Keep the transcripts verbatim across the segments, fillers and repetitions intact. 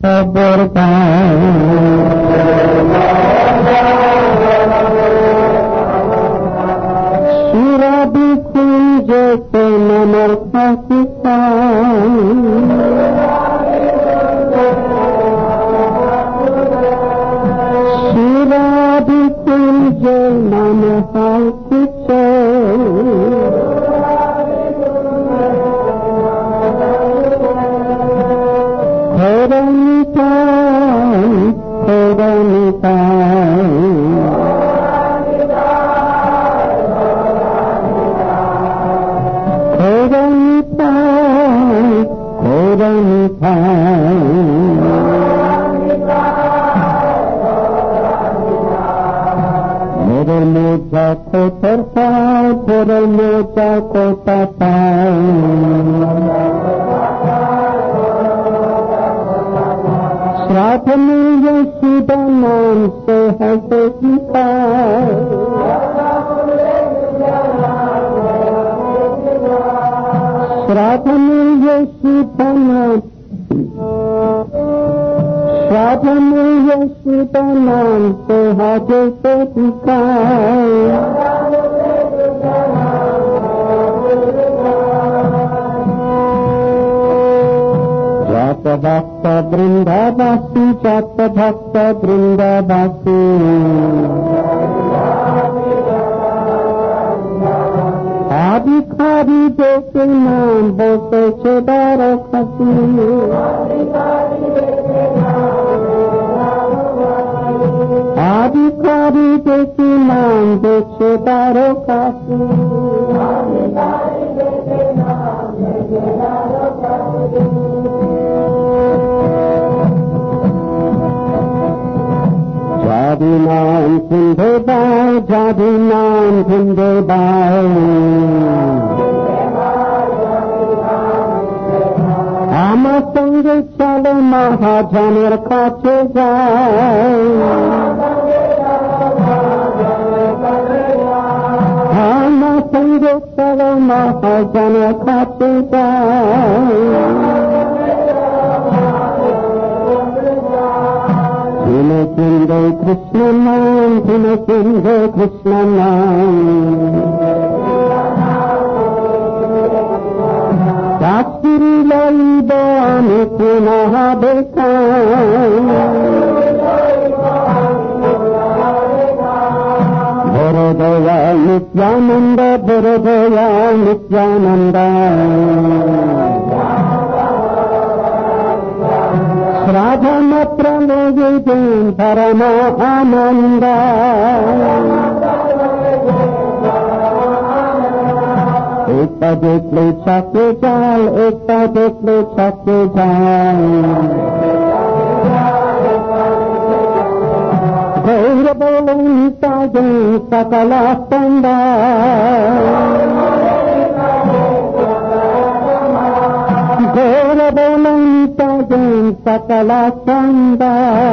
খবর পাই। সুরবি কুঞ্জে নামের ফাঁকি পাই। সুরবি কুঞ্জে নামে ফাঁকি श्राद्ध मिल सीधा नाम से हंसे श्राद्ध मिल सीधा नाम श्राद्ध मिल सीधा नाम से हंसे जात भक्त वृंदावासी जात भक्त वृंदावासी आदि खारी देखे नाम बोसे छेदारो खसी आदि खारी देखे नाम बोसे दारो खसी जादू नाम सुंदे बाय जादू नाम सुंदे बाय आमा संगे चलो महाजनेर काछे जाय आमा संगे चलो महाजनेर काछे जाय धीमे सुंदे कृष्ण नाम धीमे सुंदे कृष्ण नाम शास्त्री लईब आमी पुनः देखा भोरदया नित्यानंद भोरदया नित्यानंद श्राद्धम प्रलोगे परम आनंद एक देखले छके जाल एक देखले छके जाल गौर बोलता गई सकल संदा गौर बोलता गई सकल संदा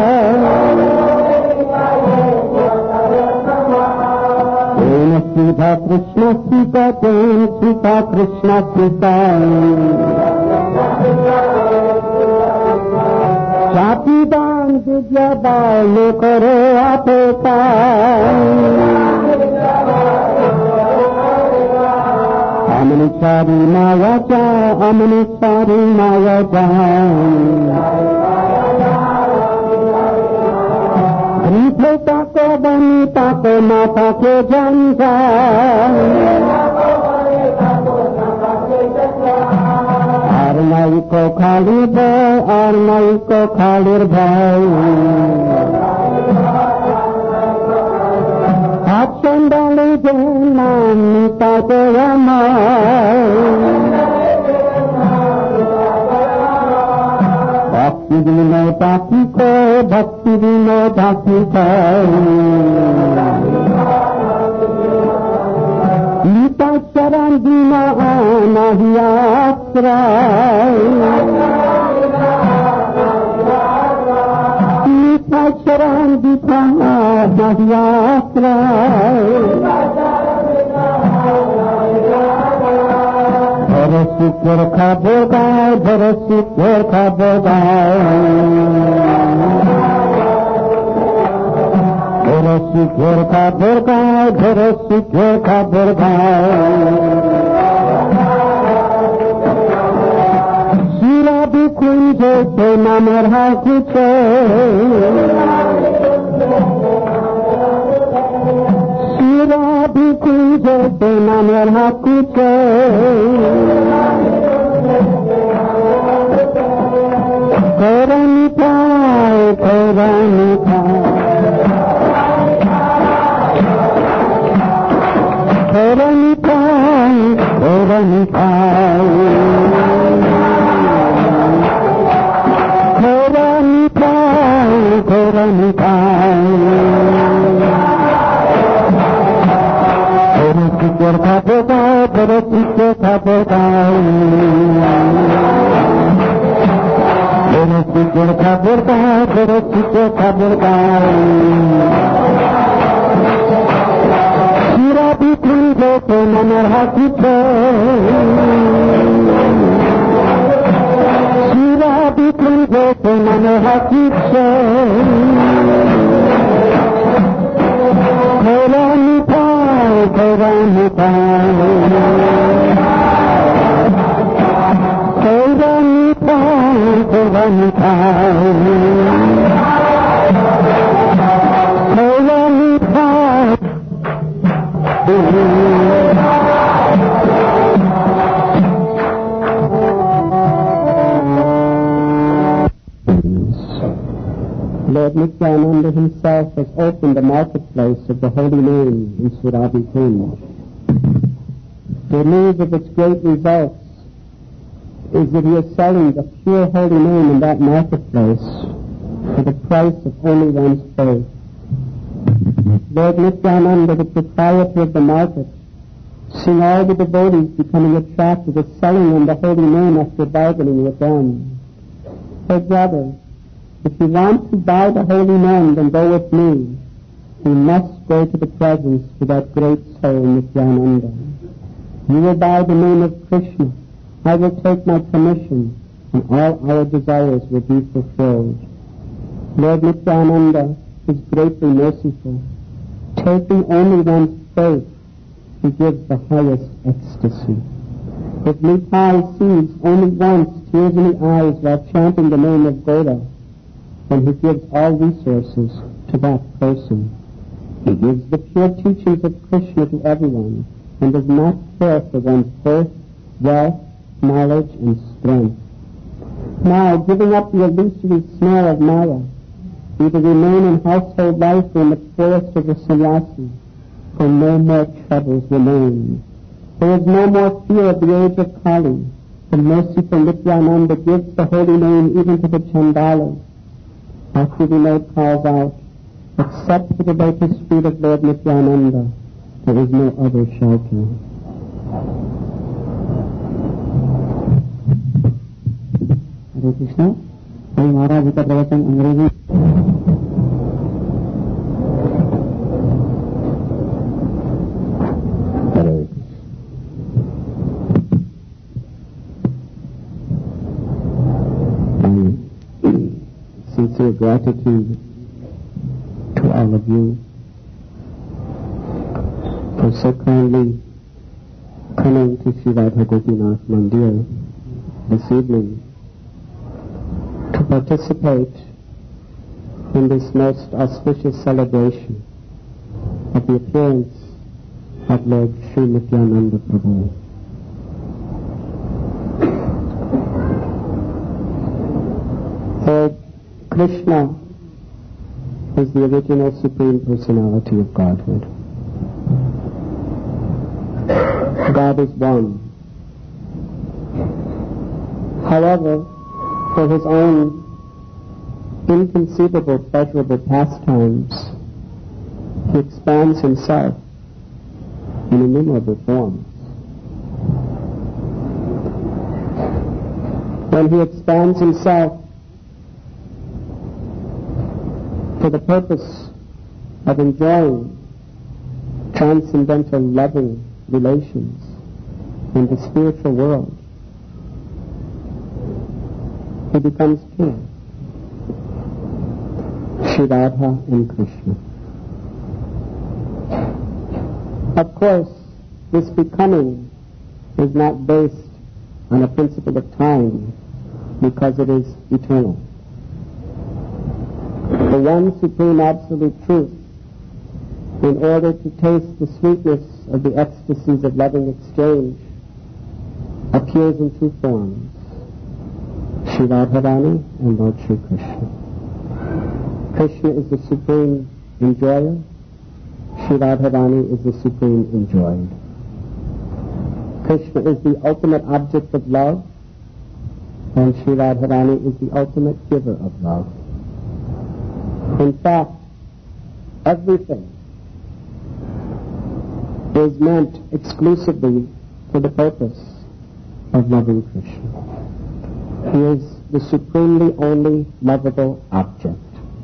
सीता कृष्ण सीता प्रेम सीता कृष्ण सीता जाति दान विद्या दान करो आपका अमन सारी माया जा अमन सारी माया जा गृहता को बनीता को माता के जनता और नई को खाली भाई और नई को खाली भाई हाथ संडाले जो नाम नीता को भक्ति विनो ताकी को भक्ति विनो ताकी को नीता शरण बिना नहीं आश्रय नीता शरण बिना नहीं आश्रय Bharasukir Khabogai, Bharasukir Khabogai. Bharasukir Khabogai, Bharasukir Khabogai. Shira Bikunje Namer Hakute. Shira Bikunje Namer Hakute. Koranitai, Koranitai. Koranitai, Koranitai. Koranitai, Koranitai. Bharasukir Khabogai, Bharasukir Khabogai. Bharasukir Khabogai, Bharasukir Khabogai. Shira Bikunje Namer Hakute. Shira Bikunje Namer Hakute. Koranitai, Koranitai. Koranitai, Koranitai. Koranitai. Lord Nityananda himself has opened the marketplace of the holy name in Surabhi Kunj. The news of its great results is that he is selling the pure holy name in that marketplace for the price of only one's faith. Lord Nityananda, the proprietor of the market, seeing all the devotees becoming attracted at selling him the holy name after bargaining with them. Oh brother, if you want to buy the holy name, then go with me. You must go to the presence of that great soul, Nityananda. You will buy the name of Krishna. I will take my commission, and all our desires will be fulfilled. Lord Nityananda is greatly merciful. Taking only one's faith, he gives the highest ecstasy. If Nitai sees only once tears in the eyes while chanting the name of Goda, then he gives all resources to that person. He gives the pure teachings of Krishna to everyone and does not care for one's birth, wealth, knowledge, and strength. Now, giving up the illusory snare of Maya, either remain in household life or in the forest of the sannyasi, for no more troubles remain. There is no more fear of the age of Kali. The merciful Nityananda gives the holy name even to the Chandalas. Bhakti Vinod calls out, except for the lotus feet of Lord Nityananda, there is no other shelter. Hare Krishna. Hare Maharaj जी का प्रवचन अंग्रेजी sincere gratitude to all of you for so kindly coming to Sri Radha Gopinath Mandir this evening to participate in this most auspicious celebration of the appearance of Lord Sri Nityananda Prabhu. Lord Krishna is the original Supreme Personality of Godhood. God is one. However, for his own inconceivable pleasurable pastimes, he expands himself in innumerable forms. When he expands himself for the purpose of enjoying transcendental loving relations in the spiritual world, he becomes two, Sri Radha and Krishna. Of course, this becoming is not based on a principle of time because it is eternal. The one supreme absolute truth, in order to taste the sweetness of the ecstasies of loving exchange, appears in two forms, Sri Radharani and Lord Sri Krishna. Krishna is the supreme enjoyer, Sri Radharani is the supreme enjoyed. Krishna is the ultimate object of love, and Sri Radharani is the ultimate giver of love. In fact, everything is meant exclusively for the purpose of loving Krishna. He is the supremely only lovable object.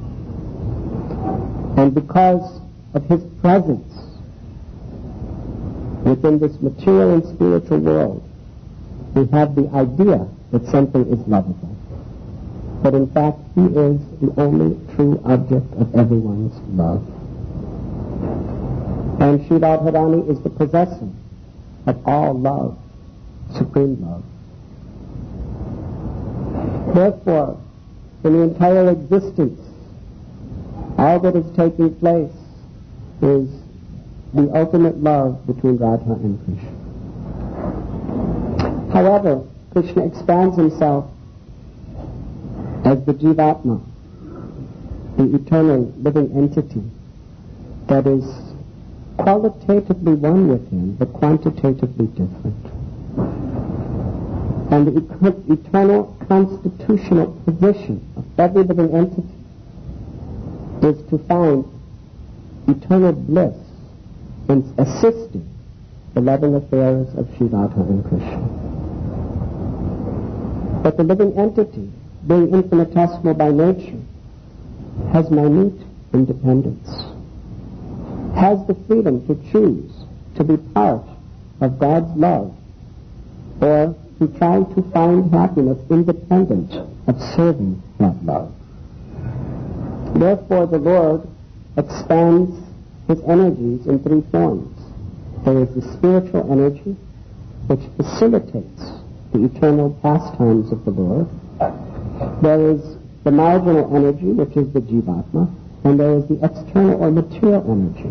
And because of his presence within this material and spiritual world, we have the idea that something is lovable. But in fact, he is the only true object of everyone's love. And Sri Radharani is the possessor of all love, supreme love. Therefore, in the entire existence, all that is taking place is the ultimate love between Radha and Krishna. However, Krishna expands himself as the Jivatma, the eternal living entity that is qualitatively one with him, but quantitatively different. And the e- eternal constitutional position of every living entity is to find eternal bliss in assisting the loving affairs of Sri Radha and Krishna. But the living entity, being infinitesimal by nature, has minute independence, has the freedom to choose to be part of God's love or to try to find happiness independent of serving that love. Therefore, the Lord expands his energies in three forms. There is the spiritual energy, which facilitates the eternal pastimes of the Lord. There is the marginal energy, which is the Jivatma, and there is the external or material energy,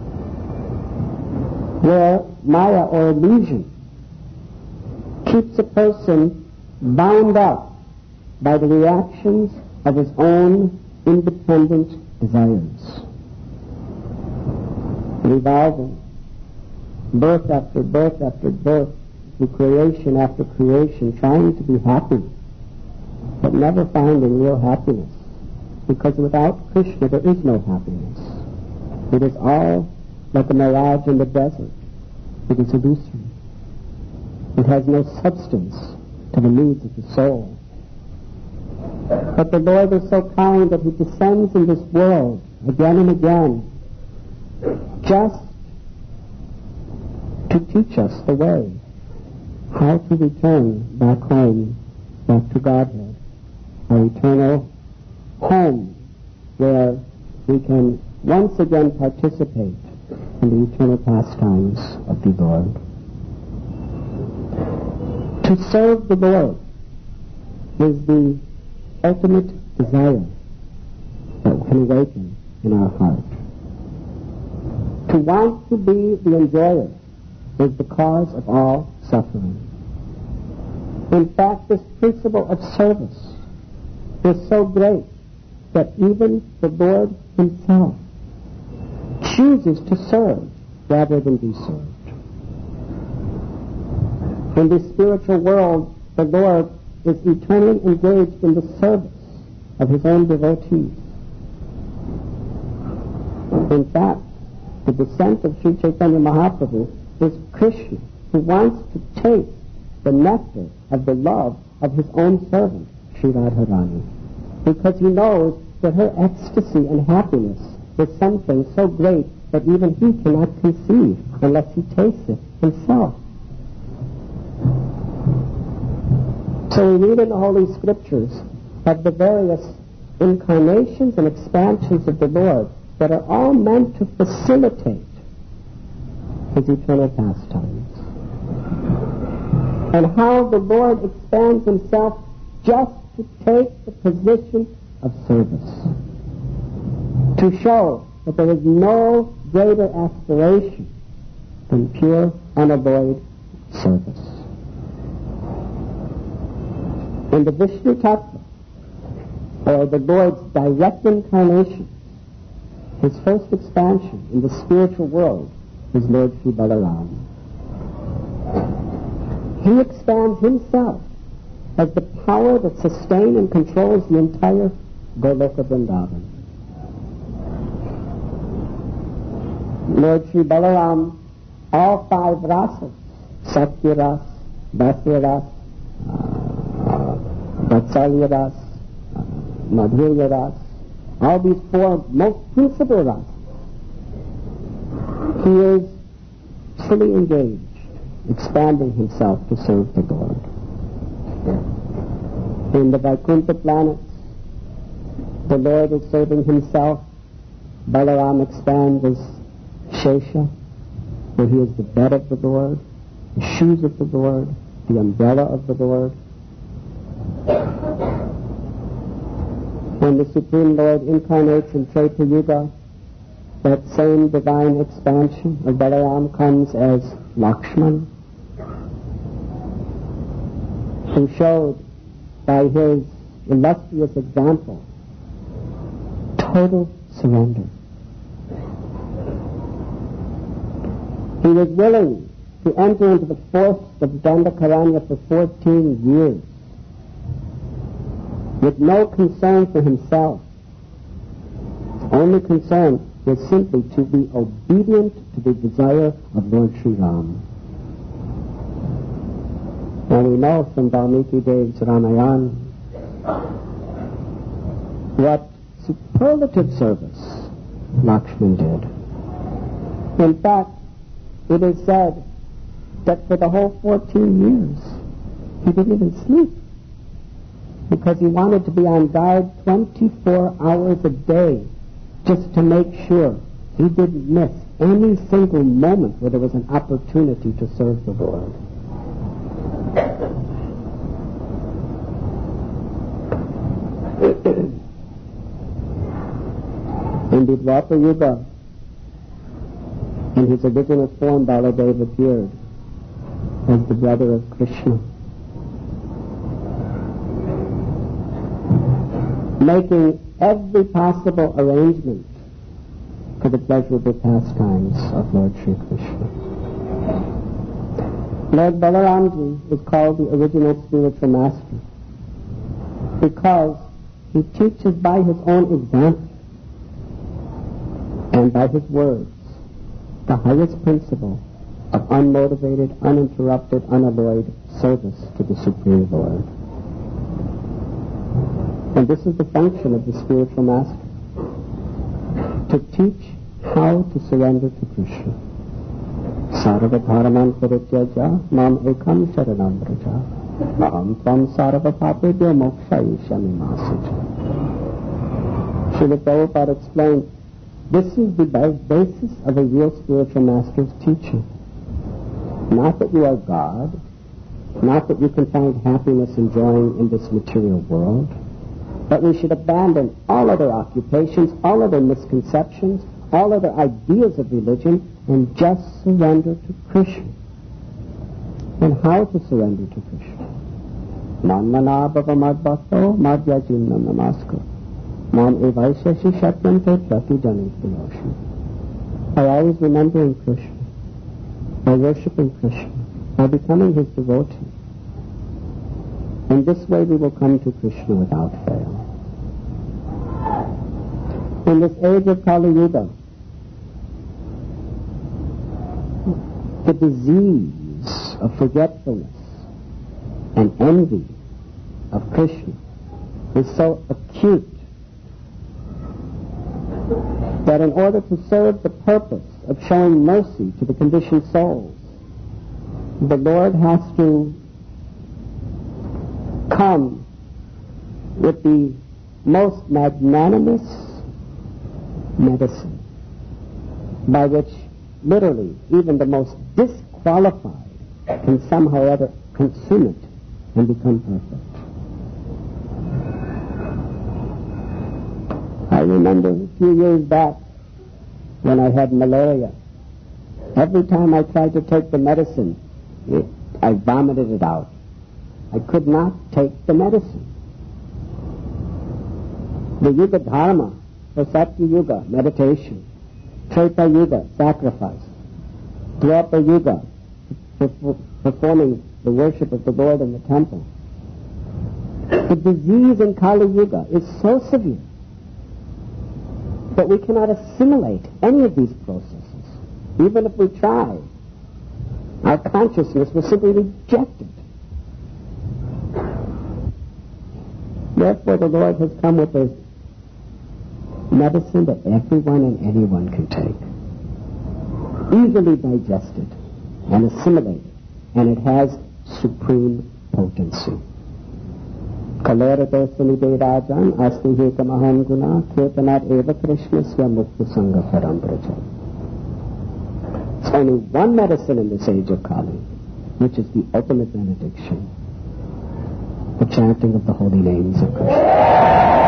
where Maya or illusion keeps a person bound up by the reactions of his own independent desires, revolving birth after birth after birth, through creation after creation, trying to be happy, but never finding real happiness, because without Krishna there is no happiness. It is all like a mirage in the desert. It is illusory. It has no substance to the needs of the soul. But the Lord is so kind that he descends in this world again and again just to teach us the way, how to return back home, back to Godhead, our eternal home, where we can once again participate in the eternal pastimes of the Lord. To serve the Lord is the ultimate desire that can awaken in our heart. To want to be the enjoyer is the cause of all suffering. In fact, this principle of service is so great that even the Lord himself chooses to serve rather than be served. In the spiritual world, the Lord is eternally engaged in the service of his own devotees. In fact, the descent of Sri Chaitanya Mahaprabhu is Krishna, who wants to taste the nectar of the love of his own servant, Sri Radharani, because he knows that her ecstasy and happiness is something so great that even he cannot conceive unless he tastes it himself. So So we read in the Holy Scriptures of the various incarnations and expansions of the Lord that are all meant to facilitate his eternal pastimes. And how the Lord expands himself just to take the position of service, to show that there is no greater aspiration than pure, unalloyed service. In the Vishnu Tattva, or the Lord's direct incarnation, his first expansion in the spiritual world is Lord Sri Balaram. He expands himself as the power that sustains and controls the entire Goloka Vrindavan. Lord Sri Balaram, all five rasas, Satya Ras, Dasya Ras, uh, Vatsalya Ras, uh, Madhurya Ras, all these four most principal rasas, he is fully engaged, expanding himself to serve the Lord. In the Vaikuntha planets, the Lord is serving himself. Balaram expands as Shesha, where he is the bed of the Lord, the shoes of the Lord, the umbrella of the Lord. When the Supreme Lord incarnates in Treta Yuga, that same divine expansion of Balaram comes as Lakshman, who showed by his illustrious example total surrender. He was willing to enter into the forest of Dandakaranya for fourteen years with no concern for himself. His only concern was simply to be obedient to the desire of Lord Sri Ram. And we know from Valmiki Dev's Ramayana what superlative service Lakshman did. In fact, it is said that for the whole fourteen years he didn't even sleep, because he wanted to be on guard twenty-four hours a day just to make sure he didn't miss any single moment where there was an opportunity to serve the Lord. In the Dwapara Yuga, in his original form, Baladeva appeared as the brother of Krishna, making every possible arrangement for the pleasurable pastimes of Lord Sri Krishna. Lord Balaramji is called the original spiritual master because he teaches by his own example and by his words the highest principle of unmotivated, uninterrupted, unalloyed service to the Supreme Lord. And this is the function of the spiritual master, to teach how to surrender to Krishna. Sarva dharman parityaja mam ekam sharanam vraja aham tvam sarva papebhyo mokshayishyami masita. Srila Prabhupada explained, this is the basis of a real spiritual master's teaching. Not that you are God, not that you can find happiness enjoying in this material world, but we should abandon all other occupations, all other misconceptions, all other ideas of religion, and just surrender to Krishna. And how to surrender to Krishna? Manmana bhava madbhakto madhyajimna namaskar. Mam evaisyashi shatyante pratijani priyoshna. By always remembering Krishna, by worshiping Krishna, by becoming his devotee. In this way we will come to Krishna without fail. In this age of Kali Yuga, the disease of forgetfulness and envy of Krishna is so acute that in order to serve the purpose of showing mercy to the conditioned souls, the Lord has to come with the most magnanimous medicine by which literally even the most disqualified can somehow or other consume it and become perfect. I remember a few years back when I had malaria. Every time I tried to take the medicine, it, I vomited it out. I could not take the medicine. The Yuga Dharma for Satya Yuga, meditation. Treta Yuga, sacrifice. Dwapara Yuga, performing the worship of the Lord in the temple. The disease in Kali Yuga is so severe that we cannot assimilate any of these processes. Even if we try, our consciousness will simply reject it. Therefore, the Lord has come with a medicine that everyone and anyone can take, easily digested and assimilated, and it has supreme potency. Kalera Dosanide Rajan Asti Hekamaham Guna Kirtanat Eva Krishnasya Mukta Sangha Param Praja. It's only one medicine in this age of Kali, which is the ultimate benediction, the chanting of the holy names of Krishna.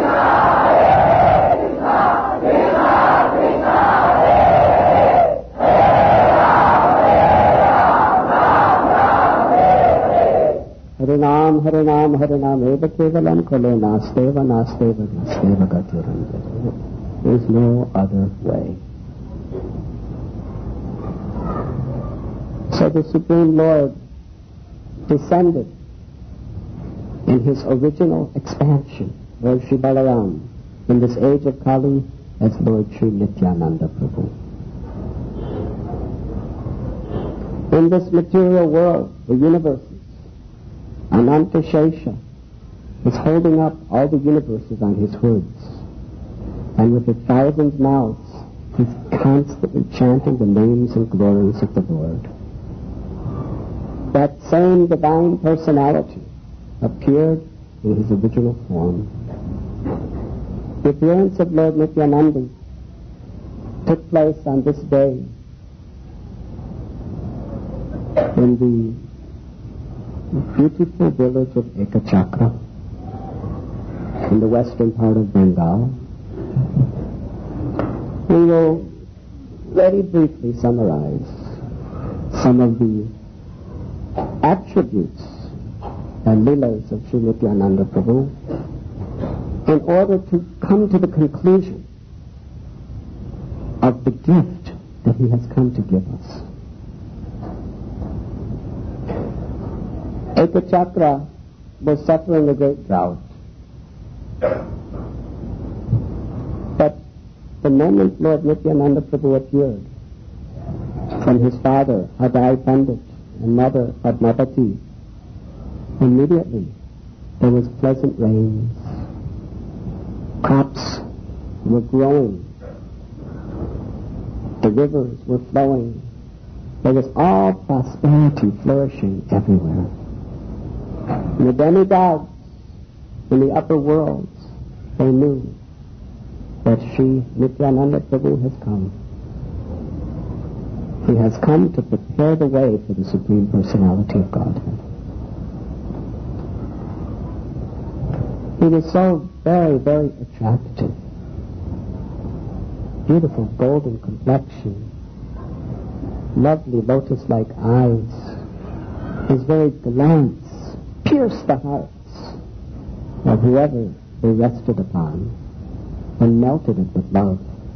Harinam, Harinam, Harinam, Eva Kevalam Kale Nasteva, Nasteva, Nasteva Gatiranjana. There's no other way. So the Supreme Lord descended in his original expansion, Lord Sri Balaram, in this age of Kali as Lord Sri Nityananda Prabhu. In this material world, the universes, Ananta Shesha is holding up all the universes on his hoods, and with a thousand mouths, he's constantly chanting the names and glories of the Lord. That same divine personality appeared in his original form. The appearance of Lord Nityananda took place on this day in the beautiful village of Ekachakra in the western part of Bengal. We will very briefly summarize some of the attributes and leelas of Sri Nityananda Prabhu in order to come to the conclusion of the gift that he has come to give us. Ekachakra was suffering a great drought. But the moment Lord Nityananda Prabhu appeared, from his father, Hadai Pandit, and mother, Padmavati, immediately there was pleasant rains. Crops were growing. The rivers were flowing. There was all prosperity flourishing everywhere. And the demigods in the upper worlds, they knew that Sri Nityananda Prabhu has come. He has come to prepare the way for the Supreme Personality of Godhead. He was so very, very attractive. Beautiful golden complexion, lovely lotus-like eyes. His very glance pierced the hearts of whoever they rested upon and melted it with love.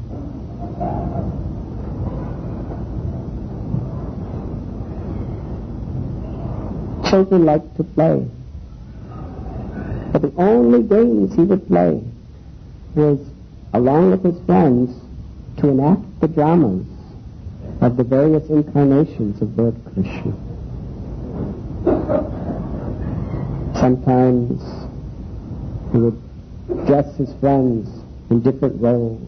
Children liked to play, but the only games he would play was, along with his friends, to enact the dramas of the various incarnations of Lord Krishna. Sometimes he would dress his friends in different roles.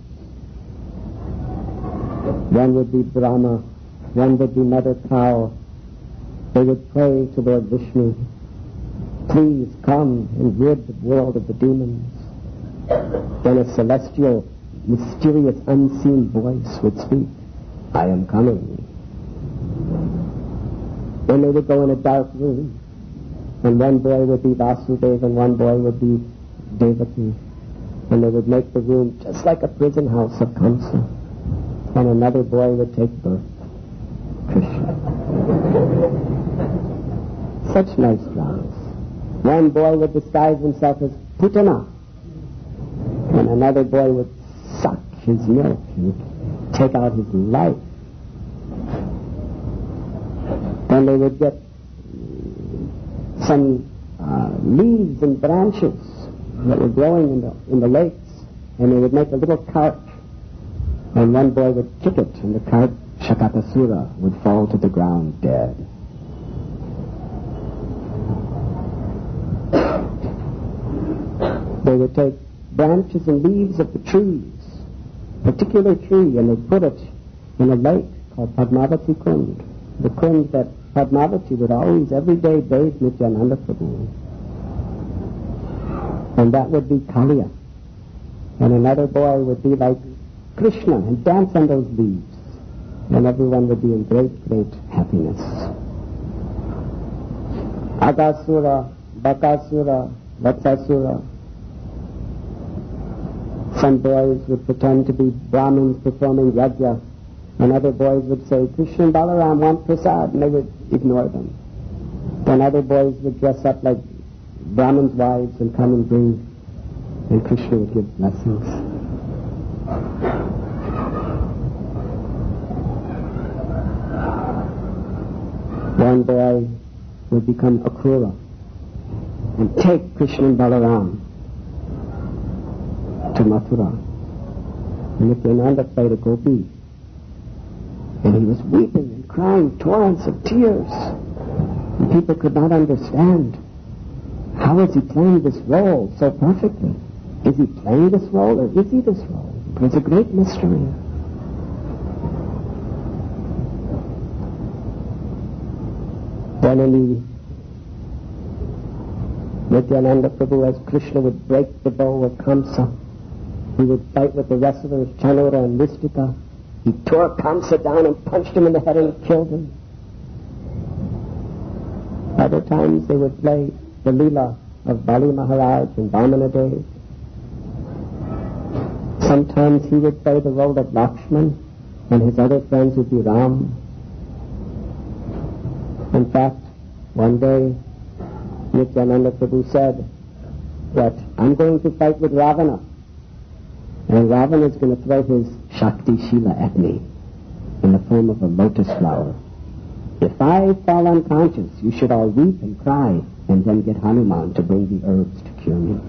One would be Brahma, one would be Mother Cow. They would pray to Lord Vishnu. please come and rid the world of the demons. Then a celestial, mysterious, unseen voice would speak, I am coming. Then they would go in a dark room, and one boy would be Vasudeva and one boy would be Devaki, and they would make the room just like a prison house of Kamsa, and another boy would take birth, Krishna. Such nice flowers. One boy would disguise himself as Putana, and another boy would suck his milk and take out his life. Then they would get some uh, leaves and branches that were growing in the, in the lakes, and they would make a little cart, and one boy would kick it, and the cart, Shakatasura, would fall to the ground dead. They would take branches and leaves of the trees, particular tree, and they put it in a lake called Padmavati Kund, the kund that Padmavati would always, every day, bathe Nityananda Prabhu. And that would be Kaliya. And another boy would be like Krishna and dance on those leaves. And everyone would be in great, great happiness. Agasura, Bakasura, Vatsasura. Some boys would pretend to be Brahmins performing yajna, and other boys would say, Krishna and Balaram want prasad, and they would ignore them. Then other boys would dress up like Brahmins' wives and come and bring, and Krishna would give blessings. One boy would become Akrura and take Krishna and Balaram to Mathura. And Nityananda played a gopi, and he was weeping and crying torrents of tears. And people could not understand, how is he playing this role so perfectly? Is he playing this role, or is he this role? It was a great mystery. Then in the Nityananda Prabhu, as Krishna would break the bow of Kamsa, he would fight with the wrestlers Chanura and Mystika. He tore Kamsa down and punched him in the head and killed him. Other times they would play the Leela of Bali Maharaj and Vamana Dev. Sometimes he would play the role of Lakshman, and his other friends would be Ram. In fact, one day Nityananda Prabhu said that I'm going to fight with Ravana, and Ravana is going to throw his Shakti Shila at me in the form of a lotus flower. If I fall unconscious, you should all weep and cry, and then get Hanuman to bring the herbs to cure me.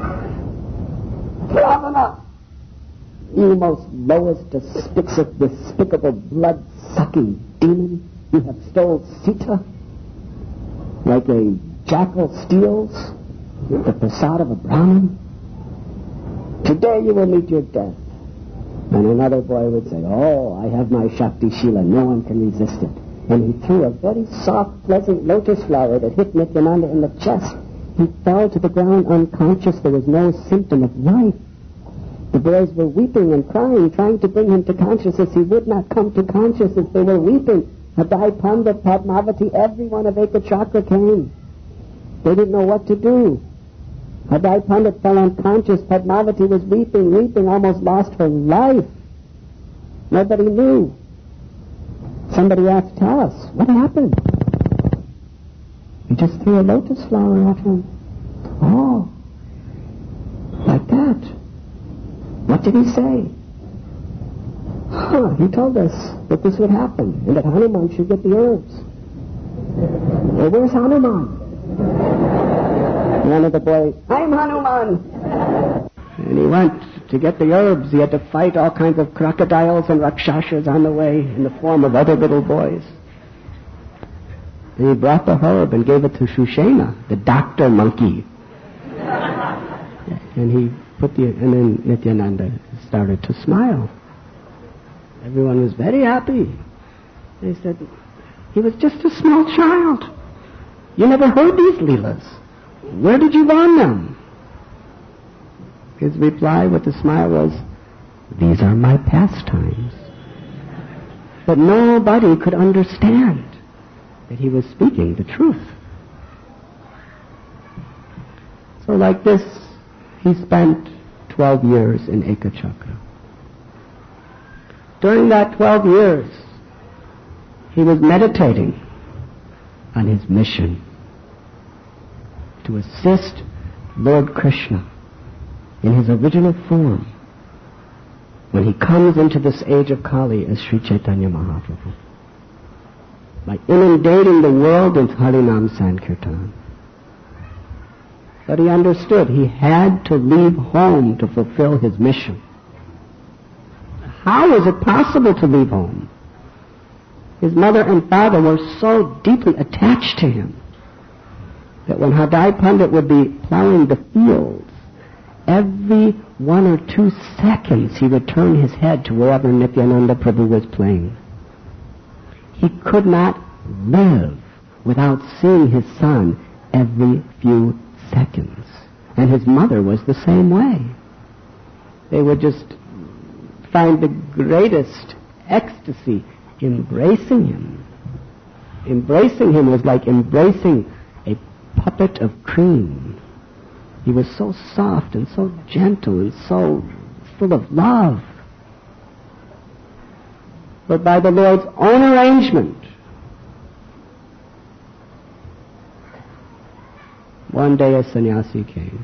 Ravana, you most lowest, despicable, despicable blood-sucking demon, you have stole Sita like a jackal steals the prasad of a Brahmin. Today you will meet your death. And another boy would say, oh, I have my Shakti Shila, no one can resist it. And he threw a very soft, pleasant lotus flower that hit Nityananda in the chest. He fell to the ground unconscious. There was no symptom of life. The boys were weeping and crying, trying to bring him to consciousness. He would not come to consciousness. They were weeping. Hadai Pandit, Padmavati, everyone of Ekachakra came. They didn't know what to do. Hadai Pandit fell unconscious. Padmavati was weeping, weeping, almost lost her life. Nobody knew. Somebody asked, tell us, what happened? He just threw a lotus flower at him. Oh, like that. What did he say? Huh, he told us that this would happen, and that Hanuman should get the herbs. Well, where's Hanuman? One of the boys, I'm Hanuman! And he went to get the herbs. He had to fight all kinds of crocodiles and rakshasas on the way in the form of other little boys. And he brought the herb and gave it to Shushena, the doctor monkey. And he put the, and then Nityananda started to smile. Everyone was very happy. They said, he was just a small child. You never heard these leelas. "Where did you learn them?" His reply with a smile was, "These are my pastimes." But nobody could understand that he was speaking the truth. So like this, he spent twelve years in Ekachakra. During that twelve years, he was meditating on his mission to assist Lord Krishna in his original form when he comes into this age of Kali as Sri Chaitanya Mahaprabhu, by inundating the world with Harinam Sankirtan. But he understood he had to leave home to fulfill his mission. How was it possible to leave home? His mother and father were so deeply attached to him that when Hadai Pandit would be plowing the fields, every one or two seconds he would turn his head to wherever Nityananda Prabhu was playing. He could not live without seeing his son every few seconds. And his mother was the same way. They would just find the greatest ecstasy embracing him. Embracing him was like embracing a puppet of cream. He was so soft and so gentle and so full of love. But by the Lord's own arrangement, one day a sannyasi came.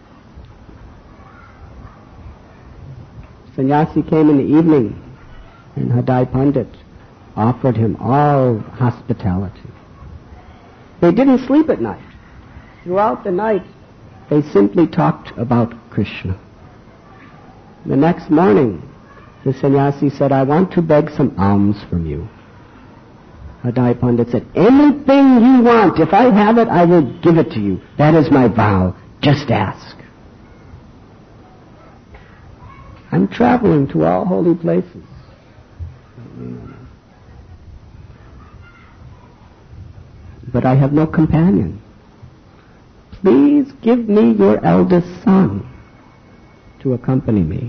Sannyasi came in the evening, and Hadai Pandit offered him all hospitality. They didn't sleep at night. Throughout the night, they simply talked about Krishna. The next morning, the sannyasi said, "I want to beg some alms from you." Hadai Pandit said, "Anything you want. If I have it, I will give it to you. That is my vow. Just ask." I'm traveling to all holy places. But I have no companion. Please give me your eldest son to accompany me.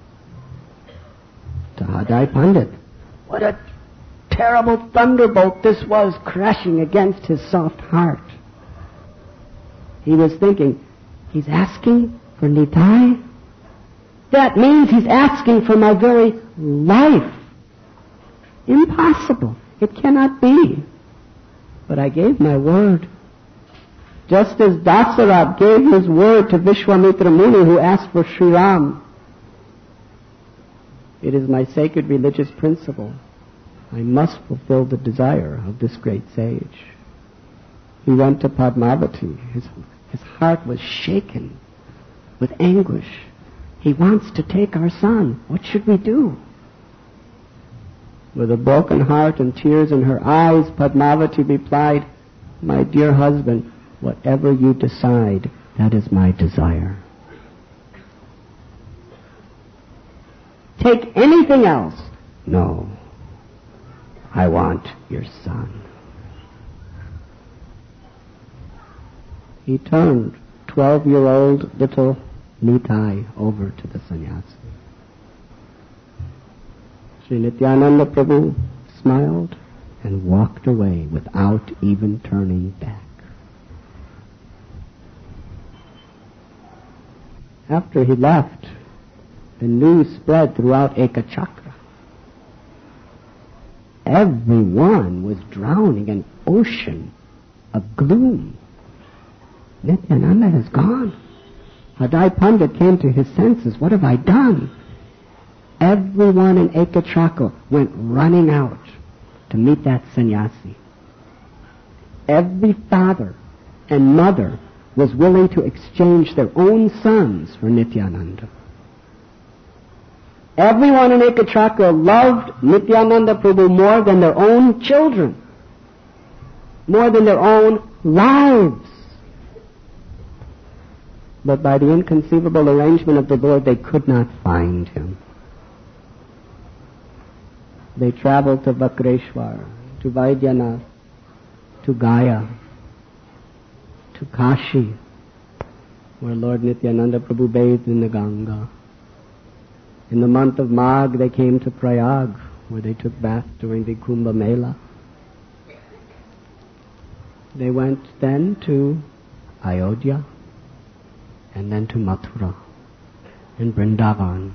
To Hadai Pandit, what a terrible thunderbolt this was crashing against his soft heart. He was thinking, he's asking for Nitai? That means he's asking for my very life. Impossible. It cannot be. But I gave my word. Just as Dasarat gave his word to Vishwamitra Muni who asked for Sri Ram. It is my sacred religious principle. I must fulfill the desire of this great sage. He went to Padmavati. His, his heart was shaken with anguish. He wants to take our son. What should we do? With a broken heart and tears in her eyes, Padmavati replied, "My dear husband, whatever you decide, that is my desire. Take anything else." "No, I want your son." He turned twelve-year-old little Nitai over to the sannyasi. Sri Nityananda Prabhu smiled and walked away without even turning back. After he left, the news spread throughout Ekachakra. Everyone was drowning in an ocean of gloom. Nityananda has gone. Hadai Pandit came to his senses. What have I done? Everyone in Ekachakra went running out to meet that sannyasi. Every father and mother was willing to exchange their own sons for Nityananda. Everyone in Ekachakra loved Nityananda Prabhu more than their own children, more than their own lives. But by the inconceivable arrangement of the Lord, they could not find him. They traveled to Vakreshwar, to Vaidyanath, to Gaya, to Kashi, where Lord Nityananda Prabhu bathed in the Ganga. In the month of Magh, they came to Prayag, where they took bath during the Kumbh Mela. They went then to Ayodhya, and then to Mathura and Vrindavan.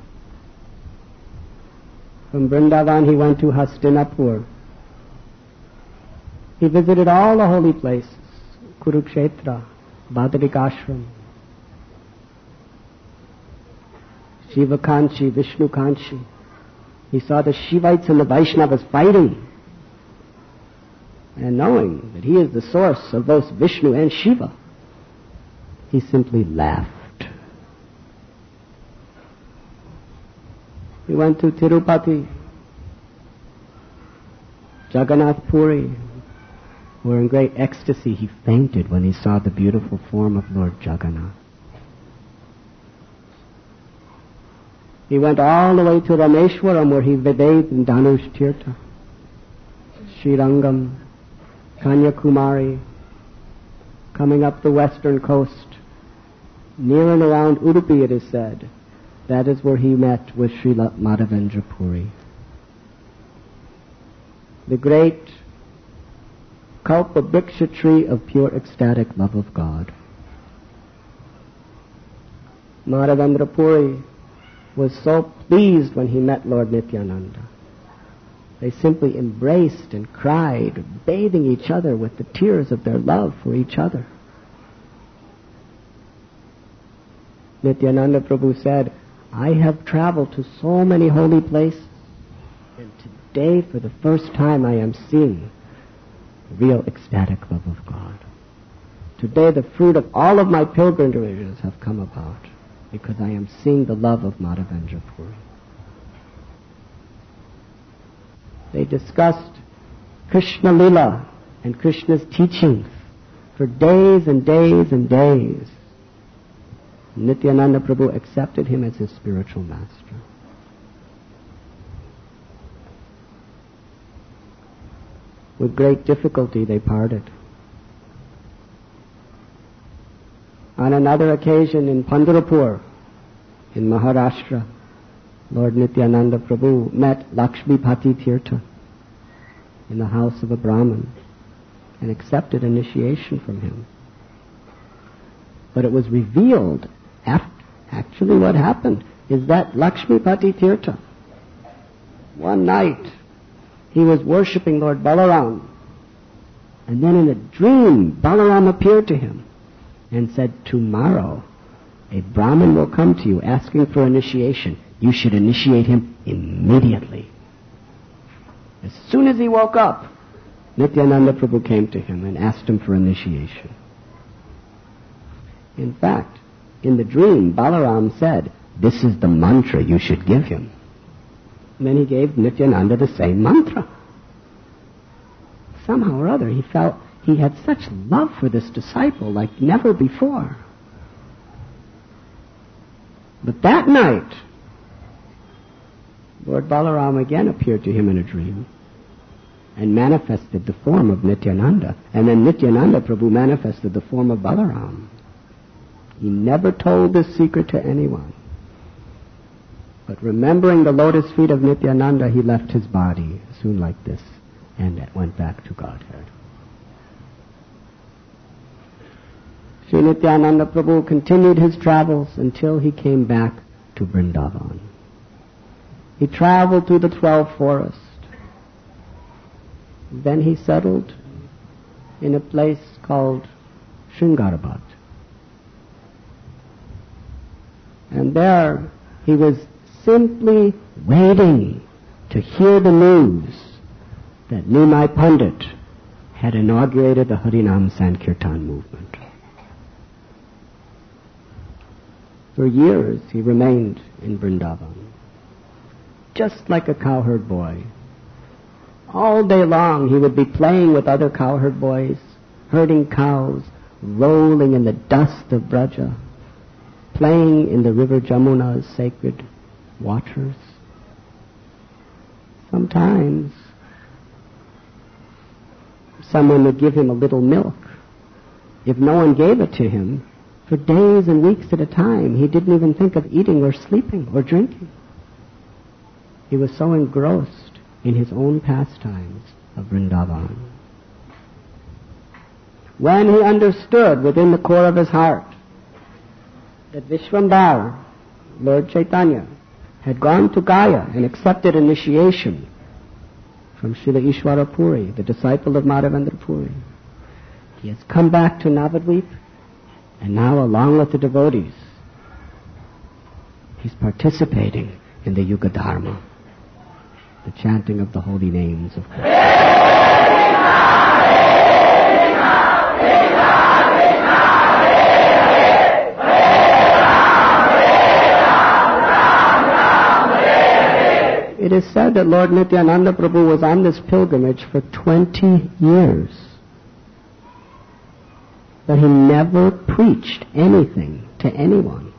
From Vrindavan he went to Hastinapur. He visited all the holy places, Kurukshetra, Badarik-ashram, Shiva Kanchi, Vishnu Kanchi. He saw the Shivites and the Vaishnavas fighting. And knowing that he is the source of both Vishnu and Shiva, he simply laughed. He went to Tirupati, Jagannath Puri, where in great ecstasy he fainted when he saw the beautiful form of Lord Jagannath. He went all the way to Rameshwaram, where he bathed in Dhanush Tirtha, Srirangam, Kanyakumari, coming up the western coast, near and around Udupi, it is said. That is where he met with Srila Madhavendra Puri. The great Kalpa Vriksha tree of pure ecstatic love of God. Madhavendra Puri was so pleased when he met Lord Nityananda. They simply embraced and cried, bathing each other with the tears of their love for each other. Nityananda Prabhu said, I have traveled to so many holy places, and today for the first time I am seeing real ecstatic love of God. Today the fruit of all of my pilgrimages have come about, because I am seeing the love of Madhavendra Puri. They discussed Krishna Lila and Krishna's teachings for days and days and days. Nityananda Prabhu accepted him as his spiritual master. With great difficulty they parted. On another occasion in Pandharpur, in Maharashtra, Lord Nityananda Prabhu met Lakshmipati Tirtha in the house of a Brahmin and accepted initiation from him. But it was revealed, after, actually what happened is that Lakshmipati Tirtha, one night, he was worshipping Lord Balaram, and then in a dream, Balaram appeared to him and said, tomorrow, a Brahmin will come to you asking for initiation. You should initiate him immediately. As soon as he woke up, Nityananda Prabhu came to him and asked him for initiation. In fact, in the dream, Balaram said, this is the mantra you should give him. And then he gave Nityananda the same mantra. Somehow or other, he felt he had such love for this disciple like never before. But that night, Lord Balaram again appeared to him in a dream and manifested the form of Nityananda. And then Nityananda Prabhu manifested the form of Balaram. He never told this secret to anyone. But remembering the lotus feet of Nityananda, he left his body soon like this and went back to Godhead. Sri Nityananda Prabhu continued his travels until he came back to Vrindavan. He traveled through the twelve forests. Then he settled in a place called Shringarabad. And there he was simply waiting to hear the news that Nimai Pandit had inaugurated the Harinam Sankirtan movement. For years he remained in Vrindavan, just like a cowherd boy. All day long he would be playing with other cowherd boys, herding cows, rolling in the dust of Braja, playing in the river Jamuna's sacred waters. Sometimes someone would give him a little milk. If no one gave it to him, For days and weeks at a time, he didn't even think of eating or sleeping or drinking. He was so engrossed in his own pastimes of Vrindavan. When he understood within the core of his heart that Vishwambar, Lord Chaitanya, had gone to Gaya and accepted initiation from Srila Ishwara Puri, the disciple of Madhavendra Puri, he has come back to Navadvip, and now along with the devotees, he's participating in the Yuga Dharma, the chanting of the holy names of Krishna. It is said that Lord Nityananda Prabhu was on this pilgrimage for twenty years. But he never preached anything to anyone.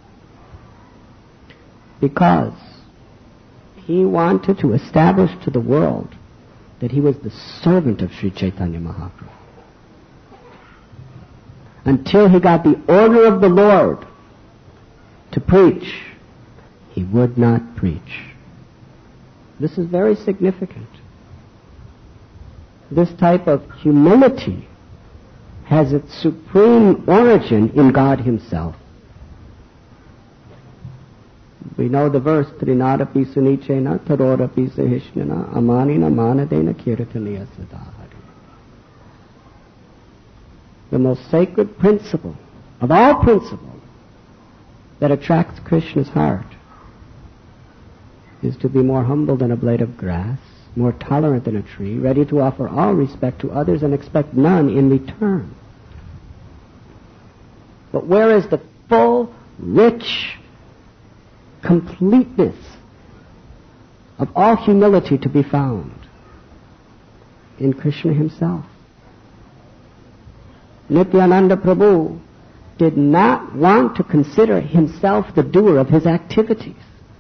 Because he wanted to establish to the world that he was the servant of Sri Chaitanya Mahaprabhu. Until he got the order of the Lord to preach, he would not preach. This is very significant. This type of humility has its supreme origin in God Himself. We know the verse, Trinadapi Sunichena Tarodapi Sahishnana Amanina Manadena Kirtaniya Sadahari. The most sacred principle of all principles that attracts Krishna's heart is to be more humble than a blade of grass, more tolerant than a tree, ready to offer all respect to others and expect none in return. But where is the full, rich completeness of all humility to be found? In Krishna Himself. Nityananda Prabhu did not want to consider himself the doer of his activities.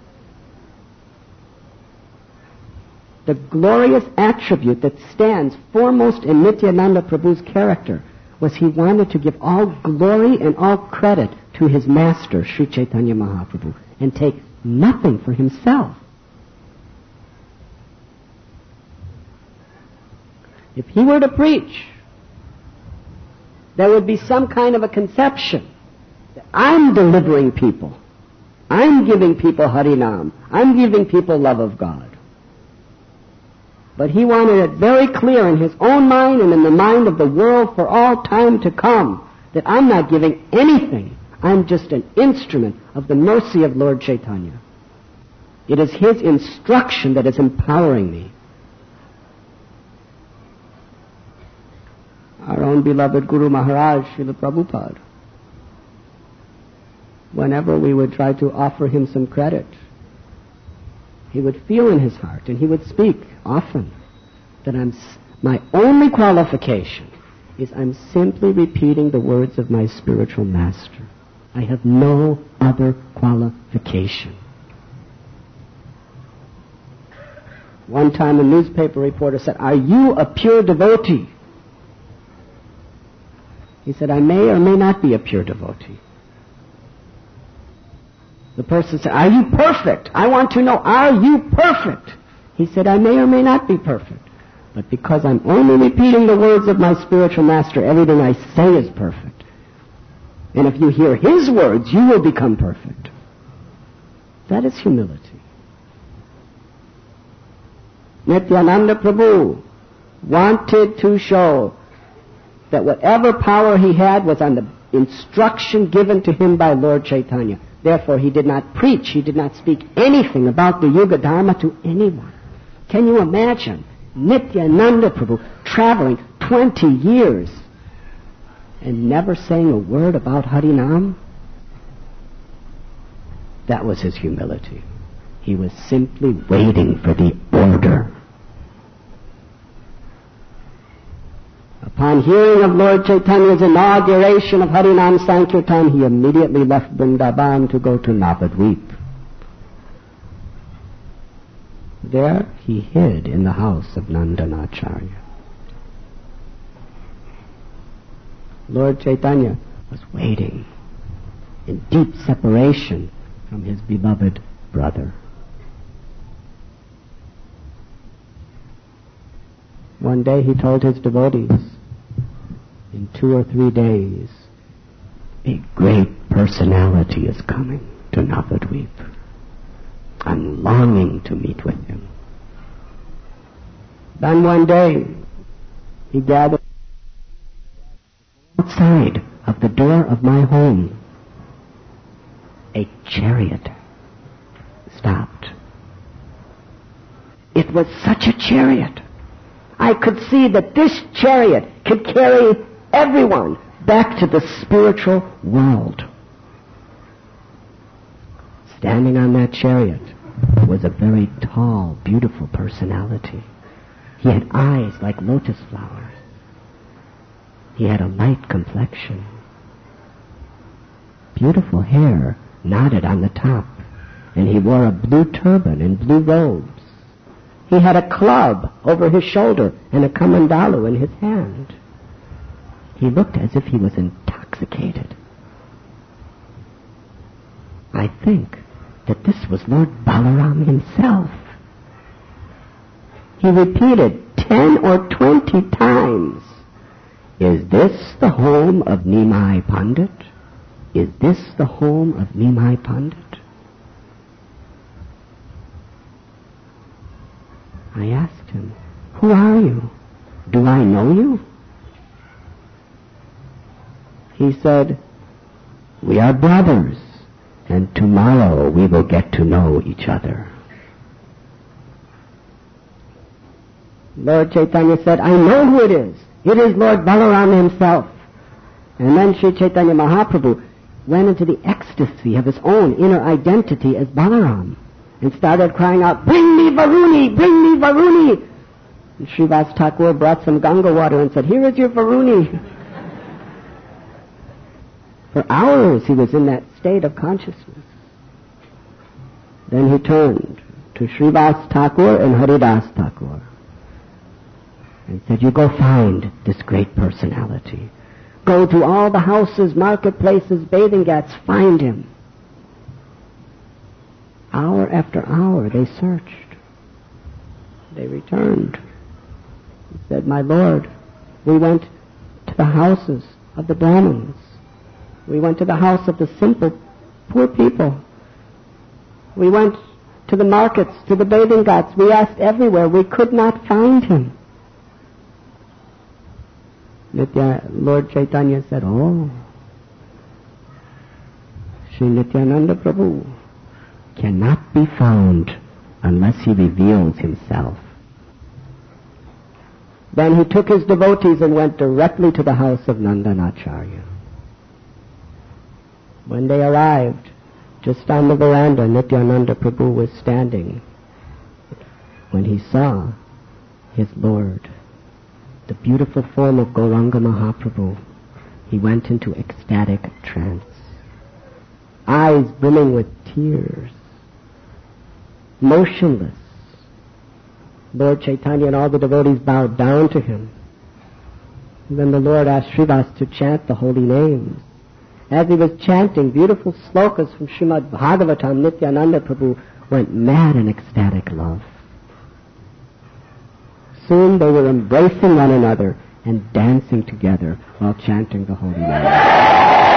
The glorious attribute that stands foremost in Nityananda Prabhu's character was he wanted to give all glory and all credit to his master, Sri Chaitanya Mahaprabhu, and take nothing for himself. If he were to preach, there would be some kind of a conception that I'm delivering people. I'm giving people Harinam. I'm giving people love of God. But he wanted it very clear in his own mind and in the mind of the world for all time to come that I'm not giving anything. I'm just an instrument of the mercy of Lord Chaitanya. It is his instruction that is empowering me. Our own beloved Guru Maharaj, Srila Prabhupada, whenever we would try to offer him some credit, he would feel in his heart, and he would speak often, that I'm, my only qualification is I'm simply repeating the words of my spiritual master. I have no other qualification. One time a newspaper reporter said, "Are you a pure devotee?" He said, "I may or may not be a pure devotee." The person said, "Are you perfect? I want to know, are you perfect?" He said, "I may or may not be perfect. But because I'm only repeating the words of my spiritual master, everything I say is perfect. And if you hear his words, you will become perfect." That is humility. Nityananda Prabhu wanted to show that whatever power he had was on the instruction given to him by Lord Chaitanya. Therefore, he did not preach, he did not speak anything about the Yuga Dharma to anyone. Can you imagine Nityananda Prabhu traveling twenty years and never saying a word about Harinam? That was his humility. He was simply waiting for the order. Upon hearing of Lord Chaitanya's inauguration of Harinam Sankirtan, he immediately left Vrindavan to go to Navadvip. There he hid in the house of Nandanacharya. Lord Chaitanya was waiting in deep separation from his beloved brother. One day he told his devotees, in two or three days, a great personality is coming to Navadvip. I'm longing to meet with him. Then one day he gathered outside of the door of my home. A chariot stopped. It was such a chariot. I could see that this chariot could carry everyone back to the spiritual world. Standing on that chariot was a very tall, beautiful personality. He had eyes like lotus flowers. He had a light complexion. Beautiful hair knotted on the top, and he wore a blue turban and blue robes. He had a club over his shoulder and a kamandalu in his hand. He looked as if he was intoxicated. I think that this was Lord Balaram himself. He repeated ten or twenty times, "Is this the home of Nimai Pandit? Is this the home of Nimai Pandit?" I asked him, "Who are you? Do I know you?" He said, "We are brothers, and tomorrow we will get to know each other." Lord Chaitanya said, "I know who it is. It is Lord Balaram himself." And then Sri Chaitanya Mahaprabhu went into the ecstasy of his own inner identity as Balaram and started crying out, "Bring me Varuni! Bring me Varuni!" And Srivas Thakur brought some Ganga water and said, "Here is your Varuni." For hours he was in that state of consciousness. Then he turned to Srivas Thakur and Haridas Thakur and said, "You go find this great personality. Go to all the houses, marketplaces, bathing ghats, find him." Hour after hour they searched. They returned. He said, "My Lord, we went to the houses of the Brahmins. We went to the house of the simple, poor people. We went to the markets, to the bathing ghats. We asked everywhere. We could not find him." Nitya, Lord Chaitanya said, "Oh, Sri Nityananda Prabhu cannot be found unless he reveals himself." Then he took his devotees and went directly to the house of Nandanacharya. When they arrived, just on the veranda, Nityananda Prabhu was standing. When he saw his Lord, the beautiful form of Gauranga Mahaprabhu, he went into ecstatic trance, eyes brimming with tears, motionless. Lord Chaitanya and all the devotees bowed down to him. And then the Lord asked Srivas to chant the holy names. As he was chanting beautiful slokas from Srimad Bhagavatam, Nityananda Prabhu went mad in ecstatic love. Soon they were embracing one another and dancing together while chanting the holy name.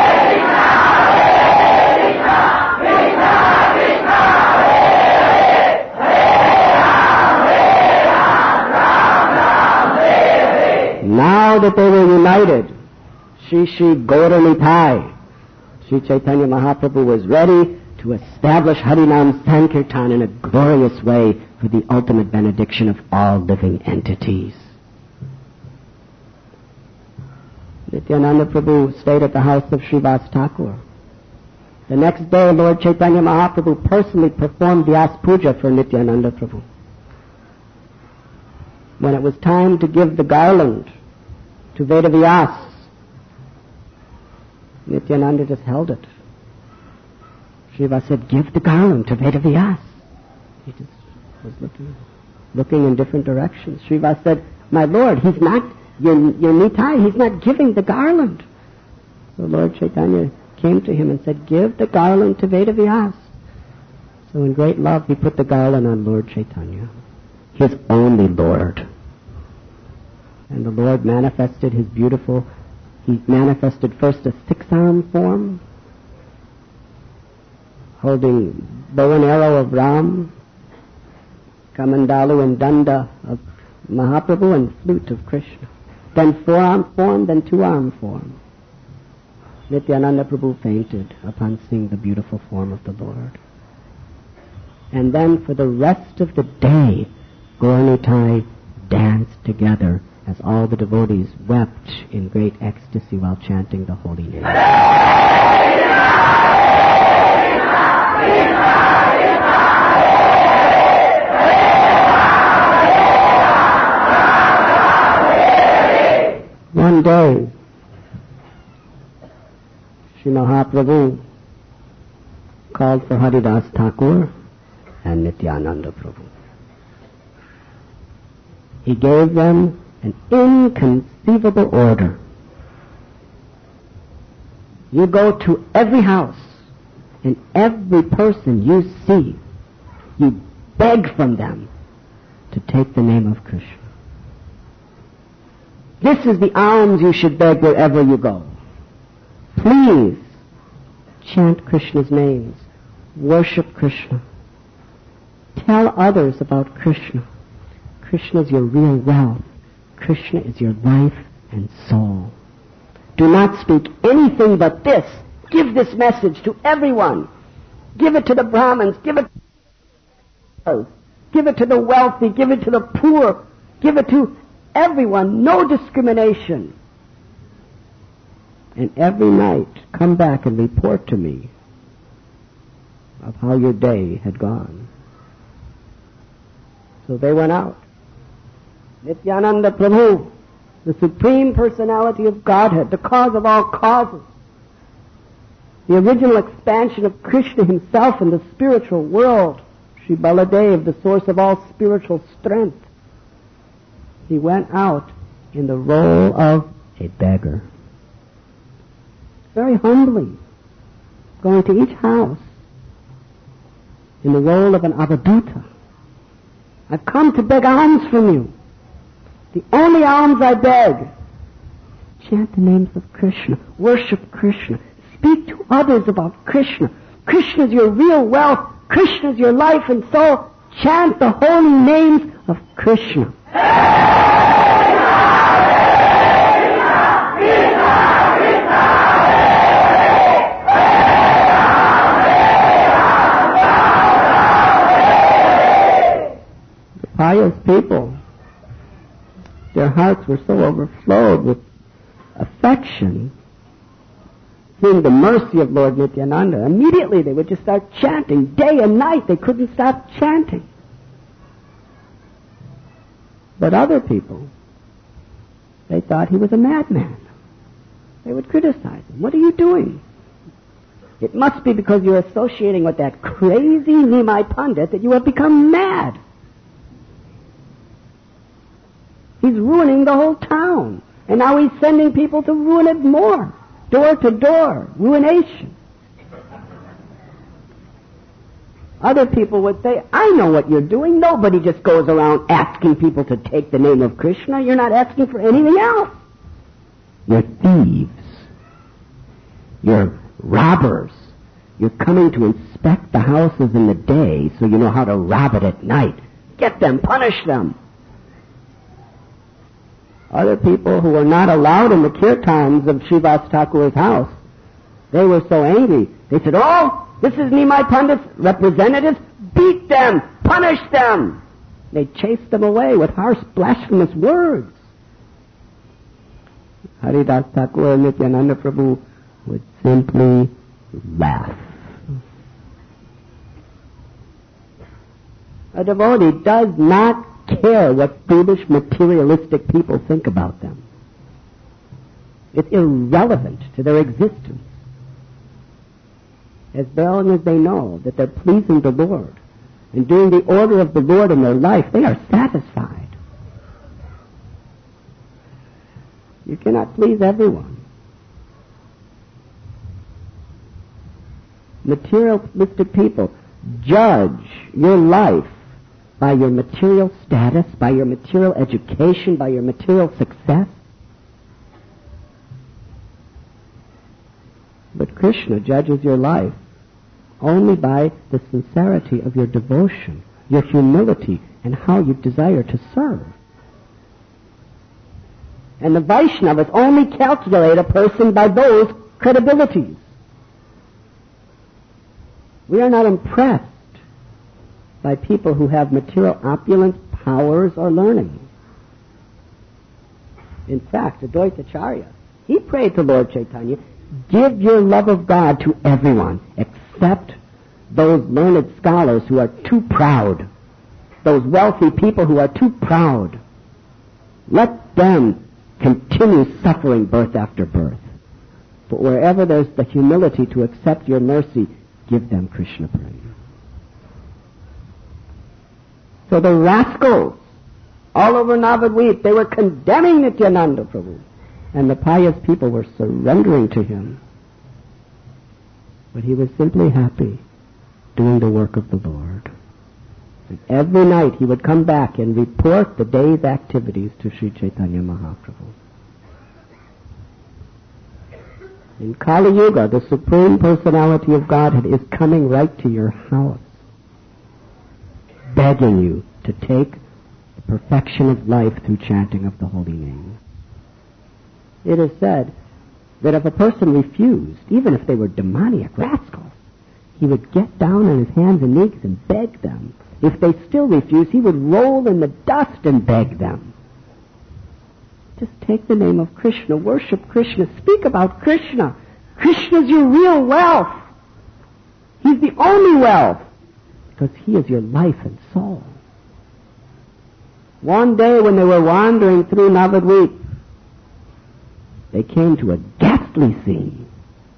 Now that they were united, Shri Shri Gauranitai, Sri Chaitanya Mahaprabhu was ready to establish Harinam Sankirtan in a glorious way for the ultimate benediction of all living entities. Nityananda Prabhu stayed at the house of Srivas Thakur. The next day, Lord Chaitanya Mahaprabhu personally performed Vyas Puja for Nityananda Prabhu. When it was time to give the garland to Vedavyas, Nityananda just held it. Srivas said, "Give the garland to Vedavyas." He just was looking, looking in different directions. Srivas said, "My Lord, he's not, your, your Nitai, he's not giving the garland." So Lord Chaitanya came to him and said, give the garland to Vedavyas. So in great love, he put the garland on Lord Chaitanya, his only Lord. And the Lord manifested his beautiful, he manifested first a six-arm form, holding bow and arrow of Ram, Kamandalu and Danda of Mahaprabhu, and flute of Krishna. Then four-arm form, then two-arm form. Nityananda Prabhu fainted upon seeing the beautiful form of the Lord. And then for the rest of the day, Gaura-Nitai danced together as all the devotees wept in great ecstasy while chanting the holy name. One day, Sri Mahaprabhu called for Haridas Thakur and Nityananda Prabhu. He gave them an inconceivable order. You go to every house, and every person you see, you beg from them to take the name of Krishna. This is the alms you should beg wherever you go. Please chant Krishna's names, worship Krishna, tell others about Krishna. Krishna is your real wealth. Krishna is your life and soul. Do not speak anything but this. Give this message to everyone. Give it to the Brahmins. Give it to Give it to the wealthy. Give it to the poor. Give it to everyone. No discrimination. And every night, come back and report to me of how your day had gone. So they went out. Nityananda Prabhu, the Supreme Personality of Godhead, the cause of all causes, the original expansion of Krishna himself in the spiritual world, Sri Baladev, the source of all spiritual strength. He went out in the role of a beggar, very humbly, going to each house in the role of an avadhuta. I've come to beg alms from you. The only alms I beg. Chant the names of Krishna. Worship Krishna. Speak to others about Krishna. Krishna is your real wealth. Krishna is your life and soul. Chant the holy names of Krishna. The pious people, their hearts were so overflowed with affection, seeing the mercy of Lord Nityananda. Immediately they would just start chanting. Day and night they couldn't stop chanting. But other people, they thought he was a madman. They would criticize him. What are you doing? It must be because you're associating with that crazy Nimai Pandit that you have become mad. He's ruining the whole town. And now he's sending people to ruin it more. Door to door. Ruination. Other people would say, I know what you're doing. Nobody just goes around asking people to take the name of Krishna. You're not asking for anything else. You're thieves. You're robbers. You're coming to inspect the houses in the day so you know how to rob it at night. Get them. Punish them. Other people who were not allowed in the kirtans of Srivas Thakur's house, they were so angry. They said, oh, this is Nimai Pandit's representatives. Beat them. Punish them. They chased them away with harsh, blasphemous words. Haridas Thakur and Nityananda Prabhu would simply laugh. A devotee does not care what foolish materialistic people think about them. It's irrelevant to their existence. As long as they know that they're pleasing the Lord and doing the order of the Lord in their life, they are satisfied. You cannot please everyone. materialistic people judge your life by your material status, by your material education, by your material success. But Krishna judges your life only by the sincerity of your devotion, your humility, and how you desire to serve. And the Vaishnavas only calculate a person by those credibilities. We are not impressed by people who have material opulence, powers, or learning. In fact, Advaita Acharya, he prayed to Lord Chaitanya, give your love of God to everyone except those learned scholars who are too proud, those wealthy people who are too proud. Let them continue suffering birth after birth. But wherever there's the humility to accept your mercy, give them Krishna praise. So the rascals all over Navadvip, they were condemning Nityananda Prabhu. And the pious people were surrendering to him. But he was simply happy doing the work of the Lord. And every night he would come back and report the day's activities to Sri Chaitanya Mahaprabhu. In Kali Yuga, the Supreme Personality of Godhead is coming right to your house, begging you to take the perfection of life through chanting of the holy name. It is said that if a person refused, even if they were demoniac rascals, he would get down on his hands and knees and beg them. If they still refused, he would roll in the dust and beg them. Just take the name of Krishna, worship Krishna, speak about Krishna. Krishna's your real wealth. He's the only wealth, because he is your life and soul. One day when they were wandering through Navadvip, they came to a ghastly scene.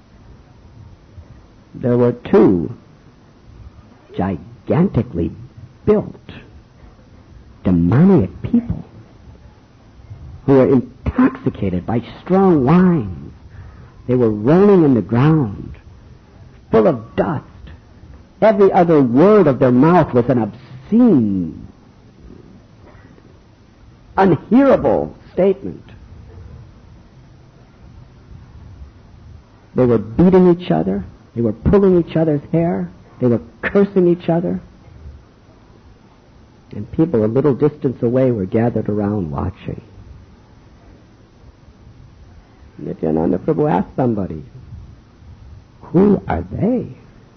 There were two gigantically built demoniac people who were intoxicated by strong wines. They were rolling in the ground, full of dust. Every other word of their mouth was an obscene, unhearable statement. They were beating each other. They were pulling each other's hair. They were cursing each other. And people a little distance away were gathered around watching. Nityananda Prabhu asked somebody, who are they?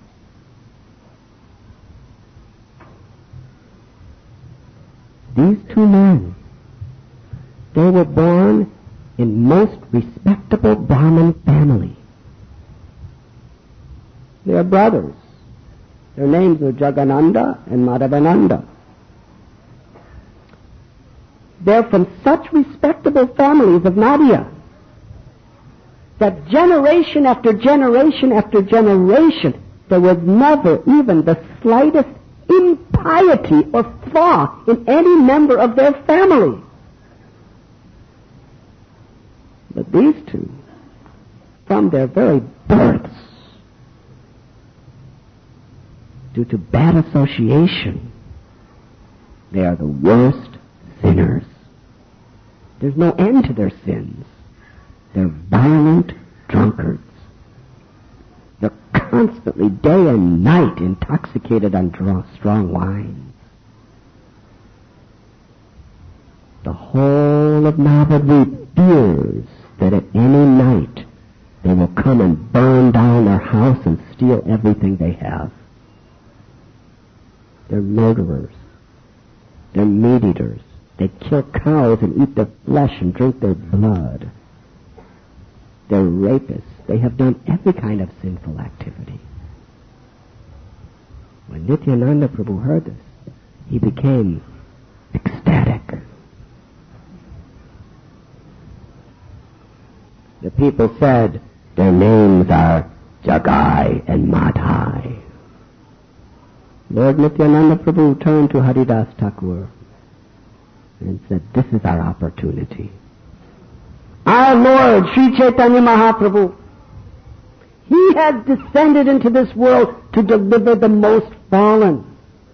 These two men, they were born in most respectable Brahmin family. They are brothers. Their names are Jagananda and Madhavananda. They're from such respectable families of Nadia that generation after generation after generation, there was never even the slightest impiety or flaw in any member of their family. But these two, from their very births, due to bad association, they are the worst sinners. There's no end to their sins. They're violent drunkards. They're constantly, day and night, intoxicated on strong wines. The whole of Navadvip fears that at any night they will come and burn down their house and steal everything they have. They're murderers. They're meat-eaters. They kill cows and eat their flesh and drink their blood. They're rapists. They have done every kind of sinful activity. When Nityananda Prabhu heard this, he became ecstatic. The people said, their names are Jagai and Madhai. Lord Nityananda Prabhu turned to Haridas Thakur and said, this is our opportunity. Our Lord, Sri Chaitanya Mahaprabhu, He has descended into this world to deliver the most fallen.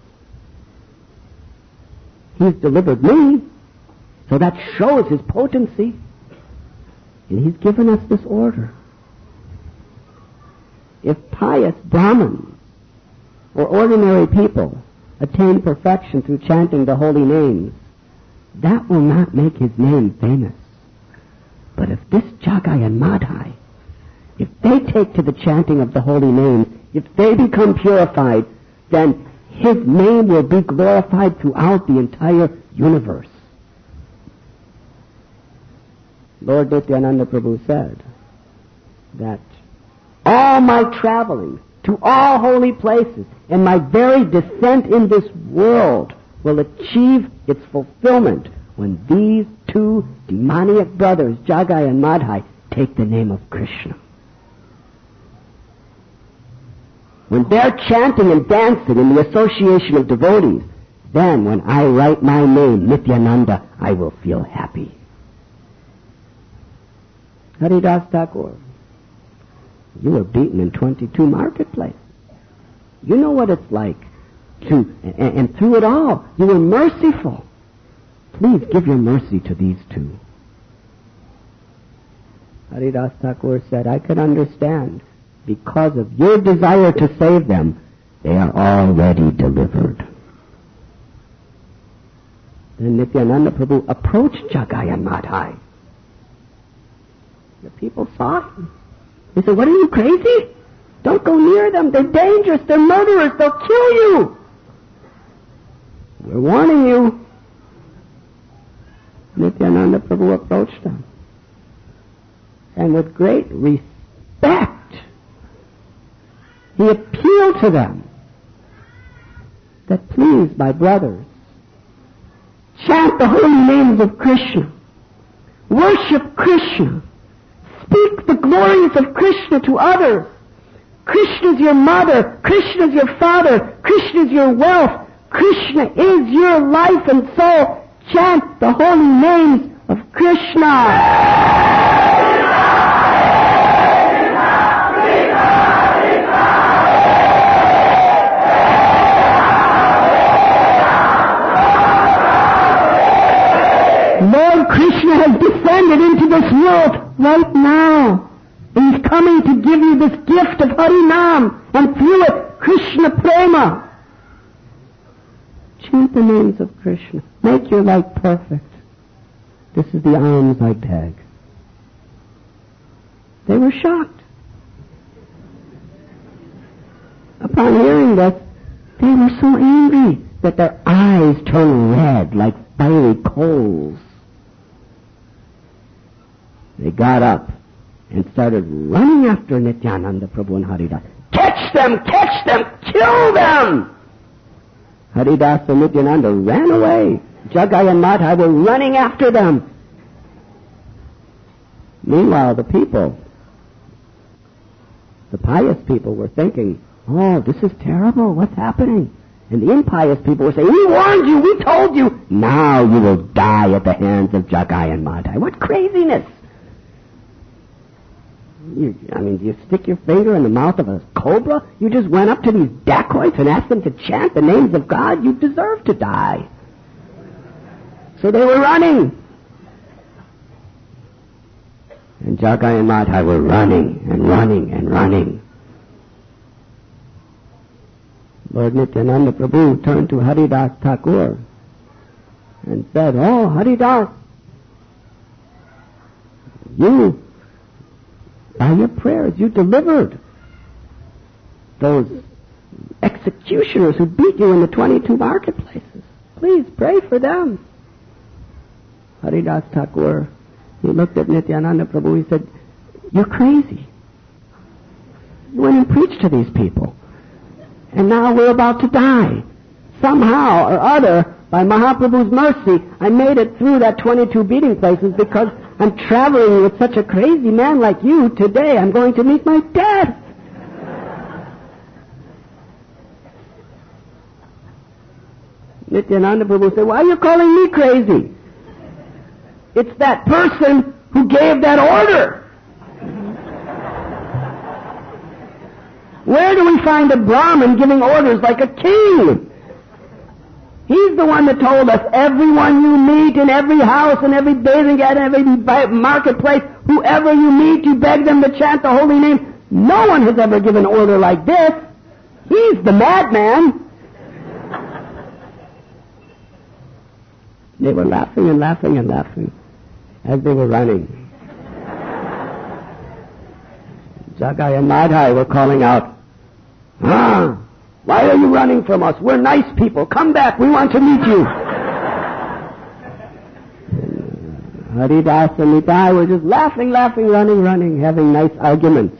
He's delivered me, so that shows his potency. And he's given us this order. If pious Brahmins or ordinary people attain perfection through chanting the holy names, that will not make his name famous. But if this Jagai and Madhai, if they take to the chanting of the holy names, if they become purified, then his name will be glorified throughout the entire universe. Lord Nityananda Prabhu said that all my traveling to all holy places and my very descent in this world will achieve its fulfillment when these two demoniac brothers, Jagai and Madhai, take the name of Krishna. When they're chanting and dancing in the association of devotees, then when I write my name, Nityananda, I will feel happy. Haridas Thakur, you were beaten in twenty-two marketplaces. You know what it's like to, and, and through it all, you were merciful. Please give your mercy to these two. Haridas Thakur said, I can understand. Because of your desire to save them, they are already delivered. Then Nityananda Prabhu approached Jagai and Madhai. The people saw him. They said, what are you, crazy? Don't go near them. They're dangerous. They're murderers. They'll kill you. We're warning you. Nityananda Prabhu approached them. And with great respect, he appealed to them that please, my brothers, chant the holy names of Krishna. Worship Krishna. Speak the glories of Krishna to others. Krishna is your mother. Krishna is your father. Krishna is your wealth. Krishna is your life and soul. Chant the holy names of Krishna. Lord Krishna has descended into this world right now. And he's coming to give you this gift of Harinam, and through it, Krishna Prema. Chant the names of Krishna. Make your life perfect. This is the alms I beg. They were shocked. Upon hearing this, they were so angry that their eyes turned red like fiery coals. They got up and started running after Nityananda Prabhu and Haridas. Catch them! Catch them! Kill them! Haridas and Nityananda ran away. Jagai and Madhai were running after them. Meanwhile, the people, the pious people were thinking, oh, this is terrible. What's happening? And the impious people were saying, we warned you, we told you. Now you will die at the hands of Jagai and Madhai. What craziness! You, I mean, do you stick your finger in the mouth of a cobra? You just went up to these dacoits and asked them to chant the names of God? You deserve to die. So they were running. And Jagai and Madhai were running and running and running. Lord Nityananda Prabhu turned to Haridas Thakur and said, oh, Haridas, you, by your prayers, you delivered those executioners who beat you in the twenty-two marketplaces. Please pray for them. Haridas Thakur, he looked at Nityananda Prabhu, he said, you're crazy. You went and preached to these people. And now we're about to die. Somehow or other, by Mahaprabhu's mercy, I made it through that twenty-two beating places because I'm traveling with such a crazy man like you. Today I'm going to meet my death. Nityananda Prabhu said, why are you calling me crazy? It's that person who gave that order. Where do we find a Brahmin giving orders like a king? He's the one that told us, everyone you meet in every house, in every bathing vat, in every marketplace, whoever you meet, you beg them to chant the holy name. No one has ever given order like this. He's the madman. They were laughing and laughing and laughing as they were running. Jagai and Madhai were calling out, ah, why are you running from us? We're nice people. Come back. We want to meet you. Haridas and Nitai were just laughing, laughing, running, running, having nice arguments.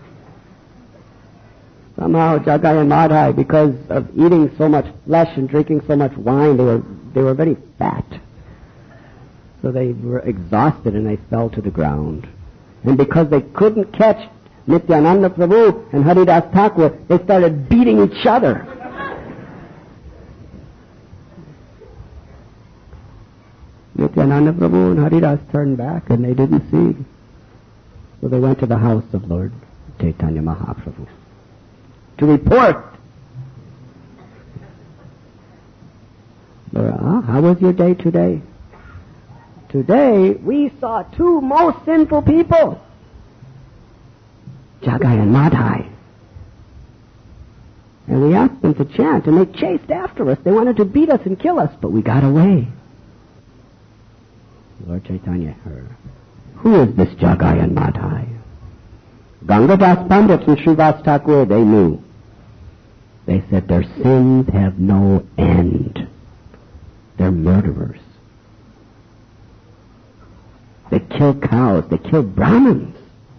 Somehow Jagai and Madhai, because of eating so much flesh and drinking so much wine, they were they were very fat. So they were exhausted and they fell to the ground. And because they couldn't catch Nityananda Prabhu and Haridas Thakur, they started beating each other. Nityananda Prabhu and Haridas turned back and they didn't see. So they went to the house of Lord Chaitanya Mahaprabhu to report. Ah, how was your day today? Today we saw two most sinful people, Jagai and Madhai. And we asked them to chant, and they chased after us. They wanted to beat us and kill us, but we got away. Lord Chaitanya heard. Who is this Jagai and Madhai? Gangadas Pandit and Srivas Thakur, they knew. They said their sins have no end. They're murderers. They kill cows. They kill Brahmins.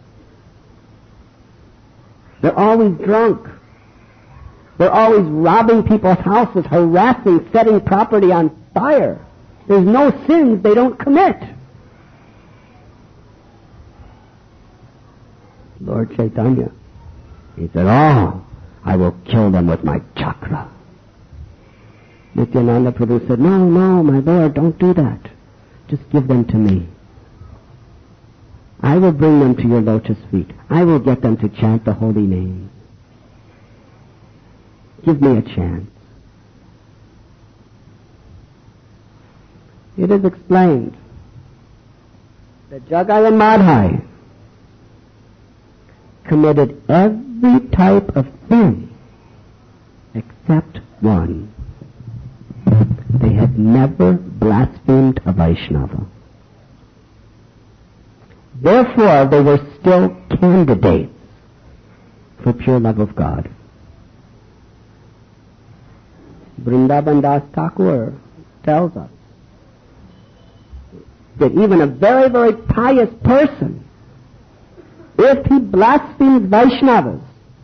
They're always drunk. They're always robbing people's houses, harassing, setting property on fire. There's no sins they don't commit. Lord Chaitanya, he said, oh, I will kill them with my chakra. Nityananda Prabhu said, no, no, my Lord, don't do that. Just give them to me. I will bring them to your lotus feet. I will get them to chant the holy name. Give me a chance. It is explained that Jagai and Madhai committed every type of sin except one. They had never blasphemed a Vaishnava. Therefore, they were still candidates for pure love of God. Vrindavan Das Thakur tells us that even a very, very pious person, if he blasphemes Vaishnavas,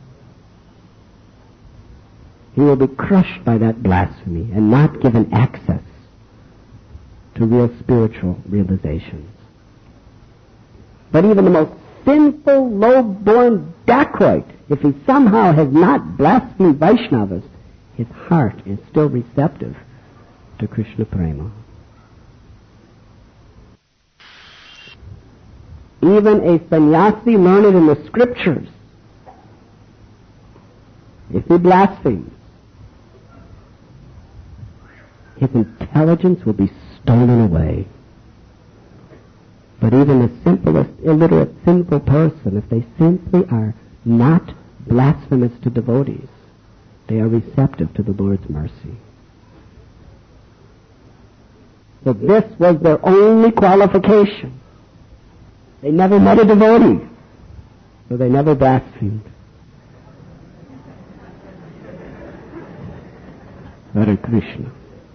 he will be crushed by that blasphemy and not given access to real spiritual realizations. But even the most sinful, low-born dacoit, if he somehow has not blasphemed Vaishnavas, his heart is still receptive to Krishna Prema. Even a sannyasi learned in the scriptures, if he blasphemes, his intelligence will be stolen away. But even the simplest, illiterate, sinful person, if they simply are not blasphemous to devotees, they are receptive to the Lord's mercy. So this was their only qualification. They never met a devotee, so they never blasphemed. Hare Krishna.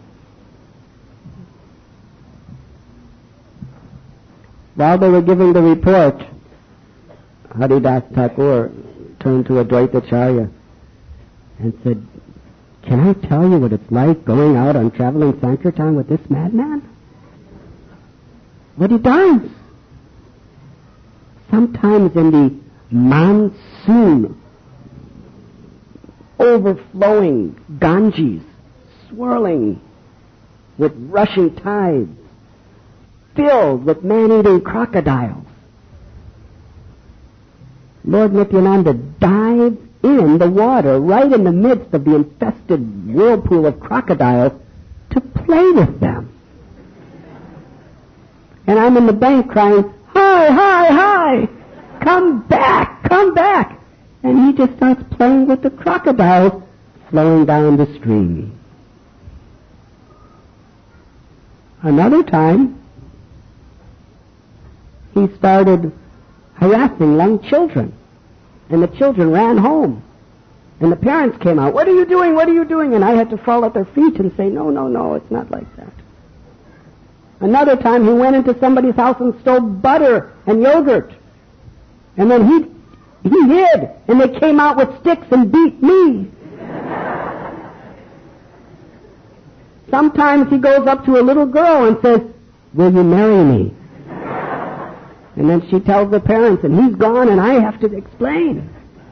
While they were giving the report, Haridas Thakur turned to Advaitacharya and said, can I tell you what it's like going out on traveling Sankirtan with this madman? What he does? Sometimes in the monsoon, overflowing Ganges, swirling with rushing tides, filled with man-eating crocodiles. Lord Nityananda dived in the water right in the midst of the infested whirlpool of crocodiles to play with them. And I'm in the bank crying, hi, hi, hi, come back, come back. And he just starts playing with the crocodiles flowing down the stream. Another time, he started harassing young children. And the children ran home. And the parents came out, what are you doing, what are you doing? And I had to fall at their feet and say, no, no, no, it's not like that. Another time he went into somebody's house and stole butter and yogurt. And then he, he hid, and they came out with sticks and beat me. Sometimes he goes up to a little girl and says, will you marry me? And then she tells the parents, and he's gone, and I have to explain.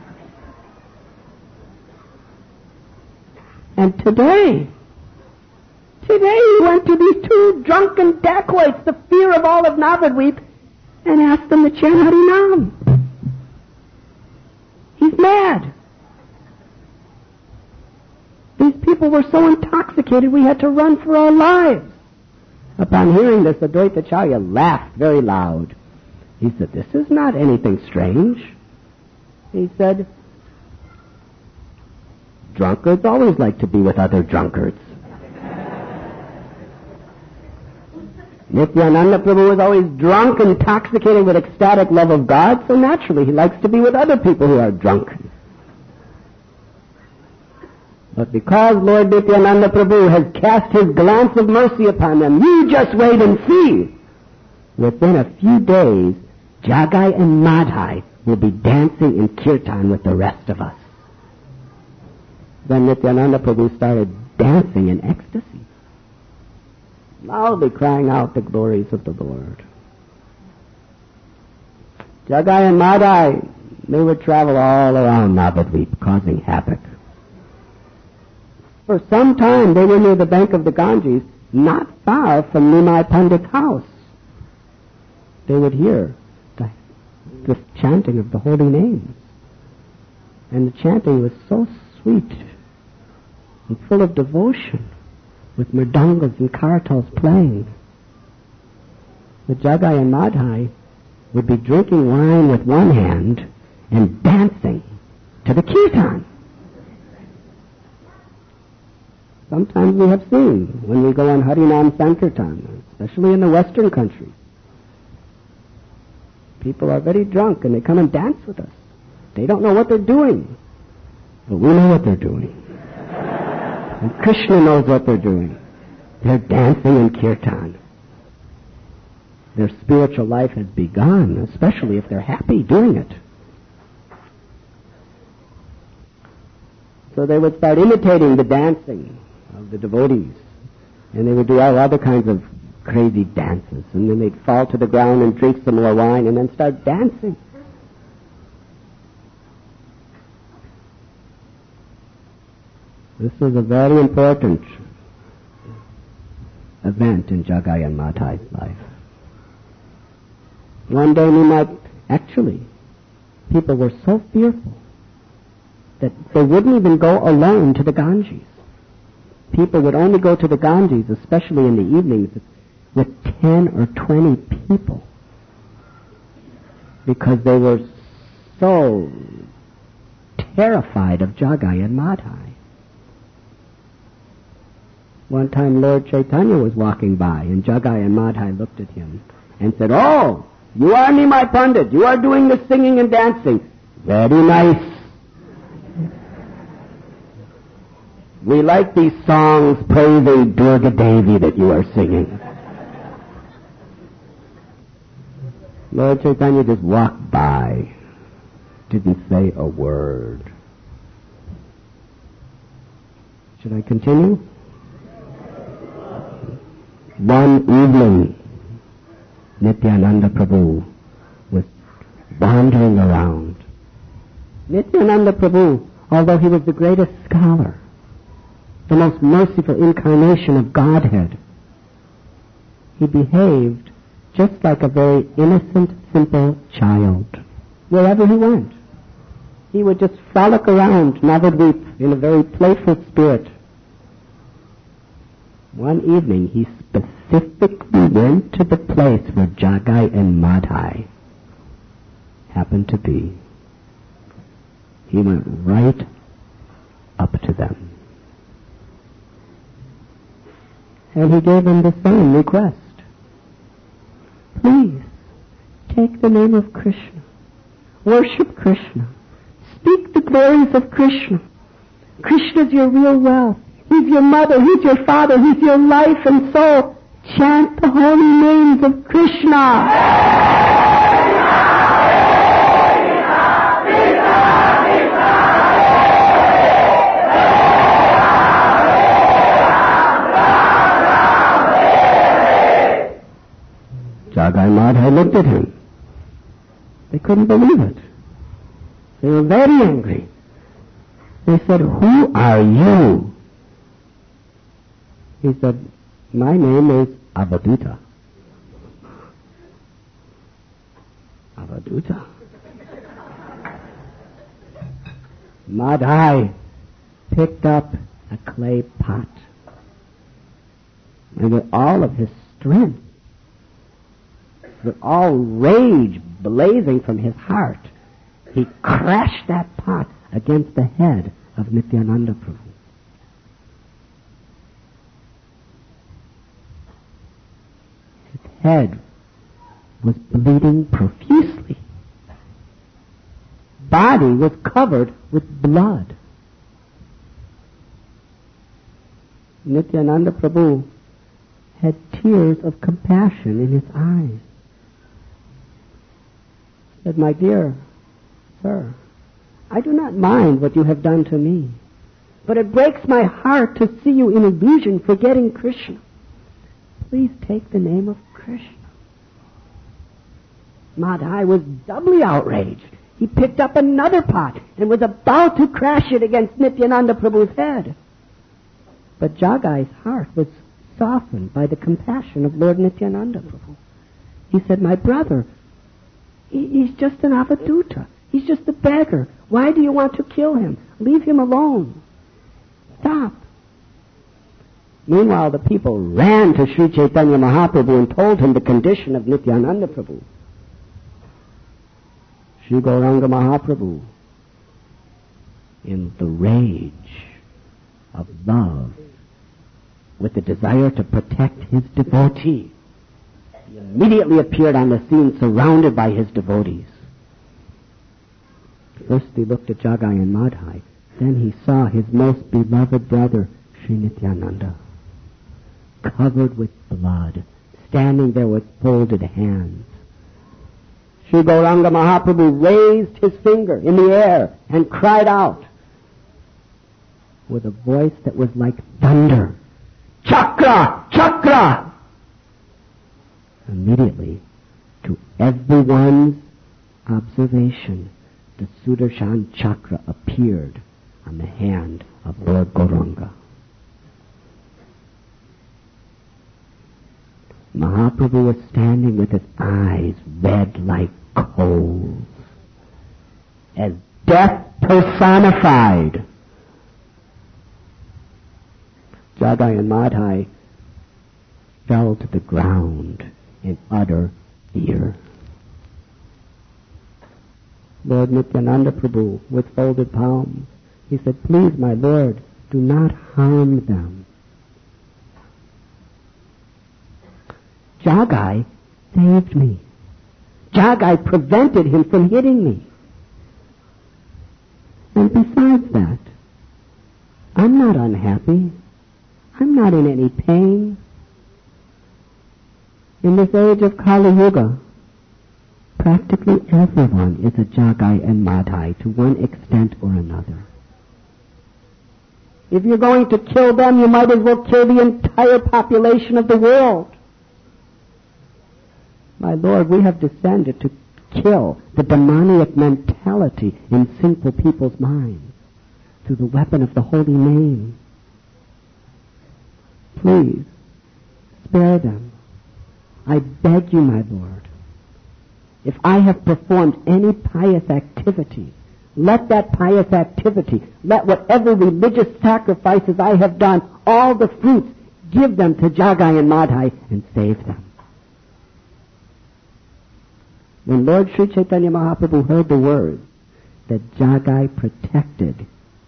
And today, today he went to these two drunken dacoits, the fear of all of Navadvip, and asked them to chant Harinam. He's mad. These people were so intoxicated we had to run for our lives. Upon hearing this, Advaita Acharya laughed very loud. He said, this is not anything strange. He said, drunkards always like to be with other drunkards. Nityananda Prabhu was always drunk, intoxicated with ecstatic love of God, so naturally he likes to be with other people who are drunk. But because Lord Nityananda Prabhu has cast his glance of mercy upon them, you just wait and see. Within a few days, Jagai and Madhai will be dancing in kirtan with the rest of us. Then Nityananda Prabhu started dancing in ecstasy, loudly crying out the glories of the Lord. Jagai and Madhai, they would travel all around Navadvip, causing havoc. For some time they were near the bank of the Ganges, not far from Nimai Pandit's house. They would hear the, the chanting of the holy names. And the chanting was so sweet and full of devotion, with mridangas and karatals playing. The Jagai and Madhai would be drinking wine with one hand and dancing to the kirtan. Sometimes we have seen when we go on Harinam Sankirtan, especially in the Western countries. People are very drunk and they come and dance with us. They don't know what they're doing, but we know what they're doing. And Krishna knows what they're doing. They're dancing in kirtan. Their spiritual life has begun, especially if they're happy doing it. So they would start imitating the dancing of the devotees, and they would do all other kinds of crazy dances, and then they'd fall to the ground and drink some more wine and then start dancing. This is a very important event in Jagai and Madhai's life. One day we might, actually, people were so fearful that they wouldn't even go alone to the Ganges. People would only go to the Ganges, especially in the evenings, with ten or twenty people, because they were so terrified of Jagai and Madhai. One time Lord Chaitanya was walking by, and Jagai and Madhai looked at him and said, "Oh, you are Nimai Pandit. You are doing the singing and dancing. Very nice. We like these songs praising Durga Devi that you are singing." Lord Chaitanya just walked by, didn't say a word. Should I continue? One evening, Nityananda Prabhu was wandering around. Nityananda Prabhu, although he was the greatest scholar, the most merciful incarnation of Godhead, he behaved just like a very innocent, simple child wherever he went. he would just frolic around Navadvip in a very playful spirit. One evening he specifically went to the place where Jagai and Madhai happened to be. He went right up to them. And he gave them the same request. Please, take the name of Krishna. Worship Krishna. Speak the glories of Krishna. Krishna's your real wealth. He's your mother. He's your father. He's your life and soul. Chant the holy names of Krishna. Jagai Madhai looked at him. They couldn't believe it. They were very angry. They said, who are you? He said, my name is Avaduta. Avaduta. Madhai picked up a clay pot, and with all of his strength, with all rage blazing from his heart, he crashed that pot against the head of Nityananda Prabhu. His head was bleeding profusely. Body was covered with blood. Nityananda Prabhu had tears of compassion in his eyes. He said, my dear sir, I do not mind what you have done to me, but it breaks my heart to see you in illusion forgetting Krishna. Please take the name of Krishna. Madhai was doubly outraged. He picked up another pot and was about to crash it against Nityananda Prabhu's head. But Jagai's heart was softened by the compassion of Lord Nityananda Prabhu. He said, my brother, he's just an avaduta. He's just a beggar. Why do you want to kill him? Leave him alone. Stop. Meanwhile, the people ran to Sri Chaitanya Mahaprabhu and told him the condition of Nityananda Prabhu. Sri Gauranga Mahaprabhu, in the rage of love, with the desire to protect his devotee, he immediately appeared on the scene surrounded by his devotees. First he looked at Jagai and Madhai. Then he saw his most beloved brother, Sri Nityananda, covered with blood, standing there with folded hands. Sri Gauranga Mahaprabhu raised his finger in the air and cried out with a voice that was like thunder, Chakra! Chakra! Immediately, to everyone's observation, the Sudarshan Chakra appeared on the hand of Lord Gauranga. Mahaprabhu was standing with his eyes red like coals, as death personified. Jagai and Madhai fell to the ground in utter fear. Lord Nityananda Prabhu, with folded palms, he said, please, my Lord, do not harm them. Jagai saved me. Jagai prevented him from hitting me. And besides that, I'm not unhappy. I'm not in any pain. In this age of Kali Yuga, practically everyone is a Jagai and Madhai to one extent or another. If you're going to kill them, you might as well kill the entire population of the world. My Lord, we have descended to kill the demoniac mentality in sinful people's minds through the weapon of the holy name. Please, spare them. I beg you, my Lord. If I have performed any pious activity Let that pious activity, let whatever religious sacrifices I have done, all the fruits, give them to Jagai and Madhai and save them. When Lord Sri Chaitanya Mahaprabhu heard the words that Jagai protected,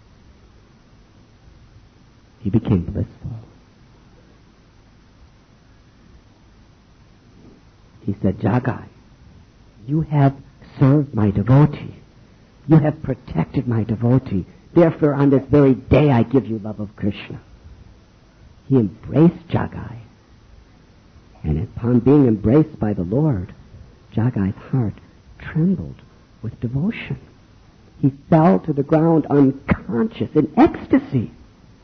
he became blissful. He said, Jagai, you have served my devotee. You have protected my devotee. Therefore, on this very day, I give you love of Krishna. He embraced Jagai. And upon being embraced by the Lord, Jagai's heart trembled with devotion. He fell to the ground unconscious, in ecstasy.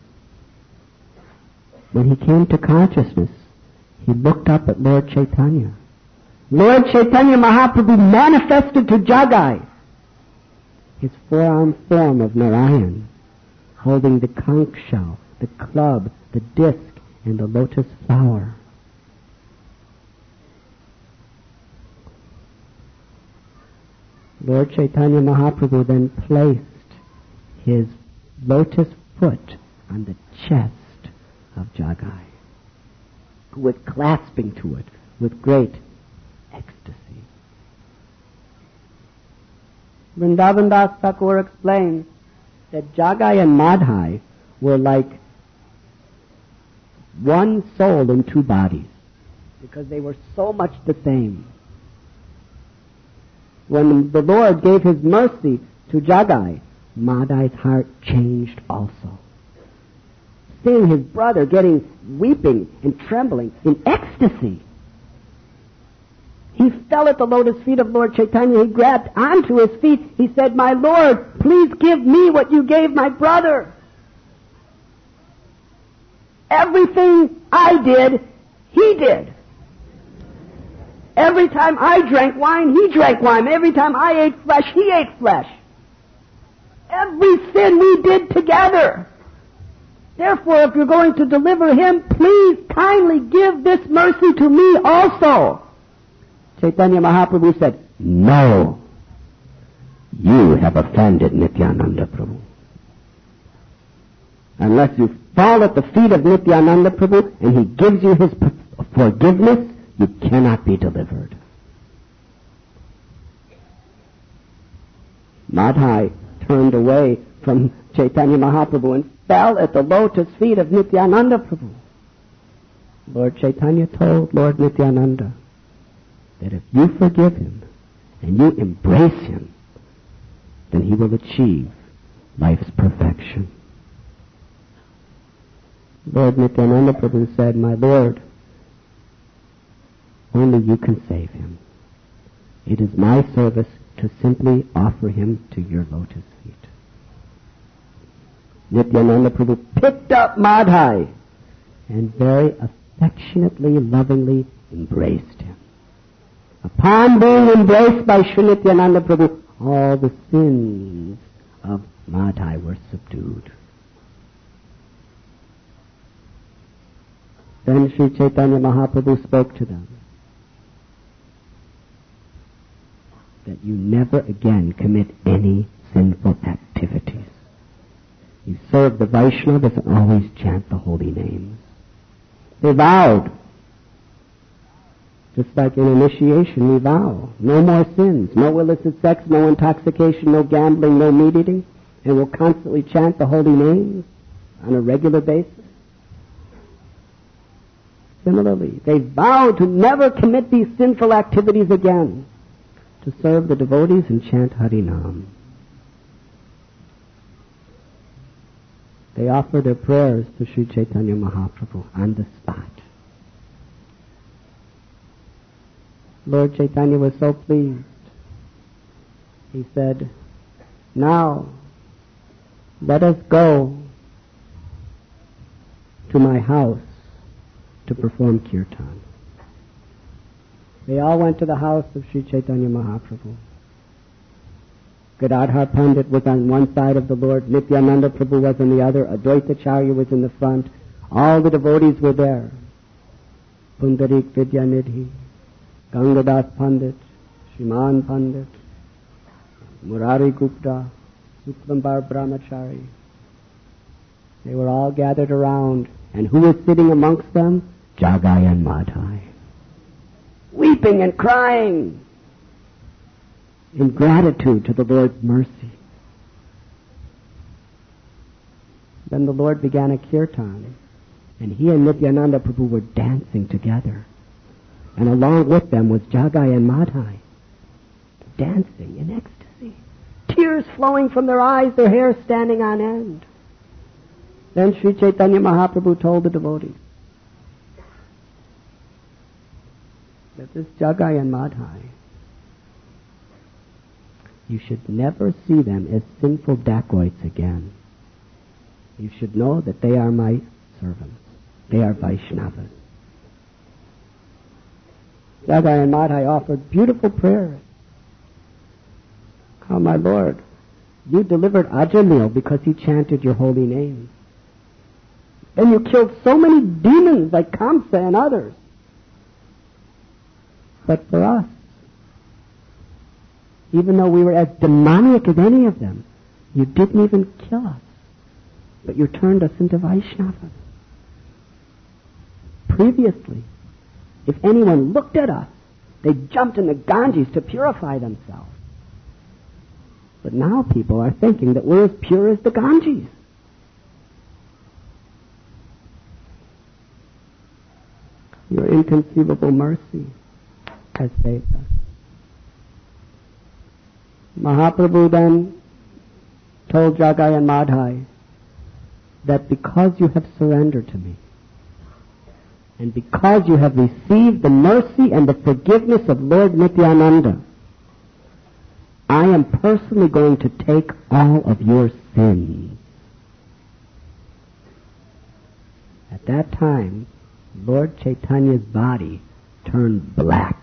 When he came to consciousness, he looked up at Lord Chaitanya. Lord Chaitanya Mahaprabhu manifested to Jagai his four-armed form of Narayan, holding the conch shell, the club, the disc, and the lotus flower. Lord Chaitanya Mahaprabhu then placed his lotus foot on the chest of Jagai, who was clasping to it with great ecstasy. Vrindavan Das Thakur explains that Jagai and Madhai were like one soul in two bodies, because they were so much the same. When the Lord gave his mercy to Jagai, Madhai's heart changed also. Seeing his brother getting weeping and trembling in ecstasy, he fell at the lotus feet of Lord Chaitanya. He grabbed onto his feet. He said, my Lord, please give me what you gave my brother. Everything I did, he did. Every time I drank wine, he drank wine. Every time I ate flesh, he ate flesh. Every sin we did together. Therefore, if you're going to deliver him, please kindly give this mercy to me also. Chaitanya Mahaprabhu said, no, you have offended Nityananda Prabhu. Unless you fall at the feet of Nityananda Prabhu and he gives you his forgiveness, you cannot be delivered. Madhai turned away from Chaitanya Mahaprabhu and fell at the lotus feet of Nityananda Prabhu. Lord Chaitanya told Lord Nityananda that if you forgive him and you embrace him, then he will achieve life's perfection. Lord Nityananda Prabhu said, my Lord, only you can save him. It is my service to simply offer him to your lotus feet. Nityananda Prabhu picked up Madhai and very affectionately, lovingly embraced him. Upon being embraced by Sri Nityananda Prabhu, all the sins of Madhai were subdued. Then Sri Chaitanya Mahaprabhu spoke to them that you never again commit any sinful activities. You serve the Vaishnavas and always chant the holy names. They vowed. Just like in initiation, we vow. No more sins, no illicit sex, no intoxication, no gambling, no meat eating. And we'll constantly chant the holy names on a regular basis. Similarly, they vow to never commit these sinful activities again, to serve the devotees and chant Harinam. They offer their prayers to Sri Chaitanya Mahaprabhu on the spot. Lord Chaitanya was so pleased. He said, now, let us go to my house to perform kirtan. They all went to the house of Sri Chaitanya Mahaprabhu. Gadadhar Pandit was on one side of the Lord, Nityananda Prabhu was on the other, Advaita Acharya was in the front. All the devotees were there. Pundarik Vidyanidhi, Gangadas Pandit, Shriman Pandit, Murari Gupta, Suklambar Brahmachari. They were all gathered around, and who was sitting amongst them? Jagai and Madhai, weeping and crying in gratitude to the Lord's mercy. Then the Lord began a kirtan, and he and Nityananda Prabhu were dancing together. And along with them was Jagai and Madhai, dancing in ecstasy, tears flowing from their eyes, their hair standing on end. Then Sri Chaitanya Mahaprabhu told the devotees that this Jagai and Madhai, you should never see them as sinful dacoits again. You should know that they are my servants. They are Vaishnavas. Jagai and Madhai offered beautiful prayers. Oh, my Lord, you delivered Ajamil because he chanted your holy name. And you killed so many demons like Kamsa and others. But for us, even though we were as demoniac as any of them, you didn't even kill us. But you turned us into Vaishnavas. Previously, if anyone looked at us, they jumped in the Ganges to purify themselves. But now people are thinking that we're as pure as the Ganges. Your inconceivable mercy has saved us. Mahaprabhu then told Jagai and Madhai that because you have surrendered to me, and because you have received the mercy and the forgiveness of Lord Nityananda, I am personally going to take all of your sins. At that time, Lord Chaitanya's body turned black,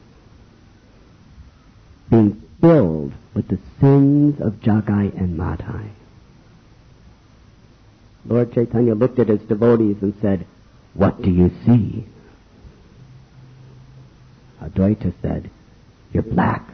being filled with the sins of Jagai and Madhai. Lord Chaitanya looked at his devotees and said, "What do you see?" Advaita said, "You're black,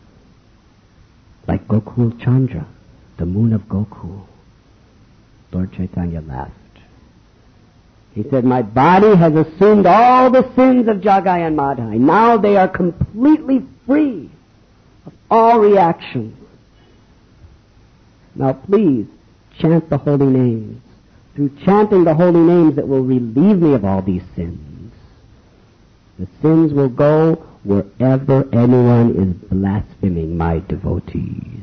like Gokul Chandra, the moon of Gokul." Lord Chaitanya laughed. He said, "My body has assumed all the sins of Jagai and Madhai. Now they are completely free of all reactions. Now please chant the holy names. Through chanting the holy names, it will relieve me of all these sins. The sins will go wherever anyone is blaspheming my devotees."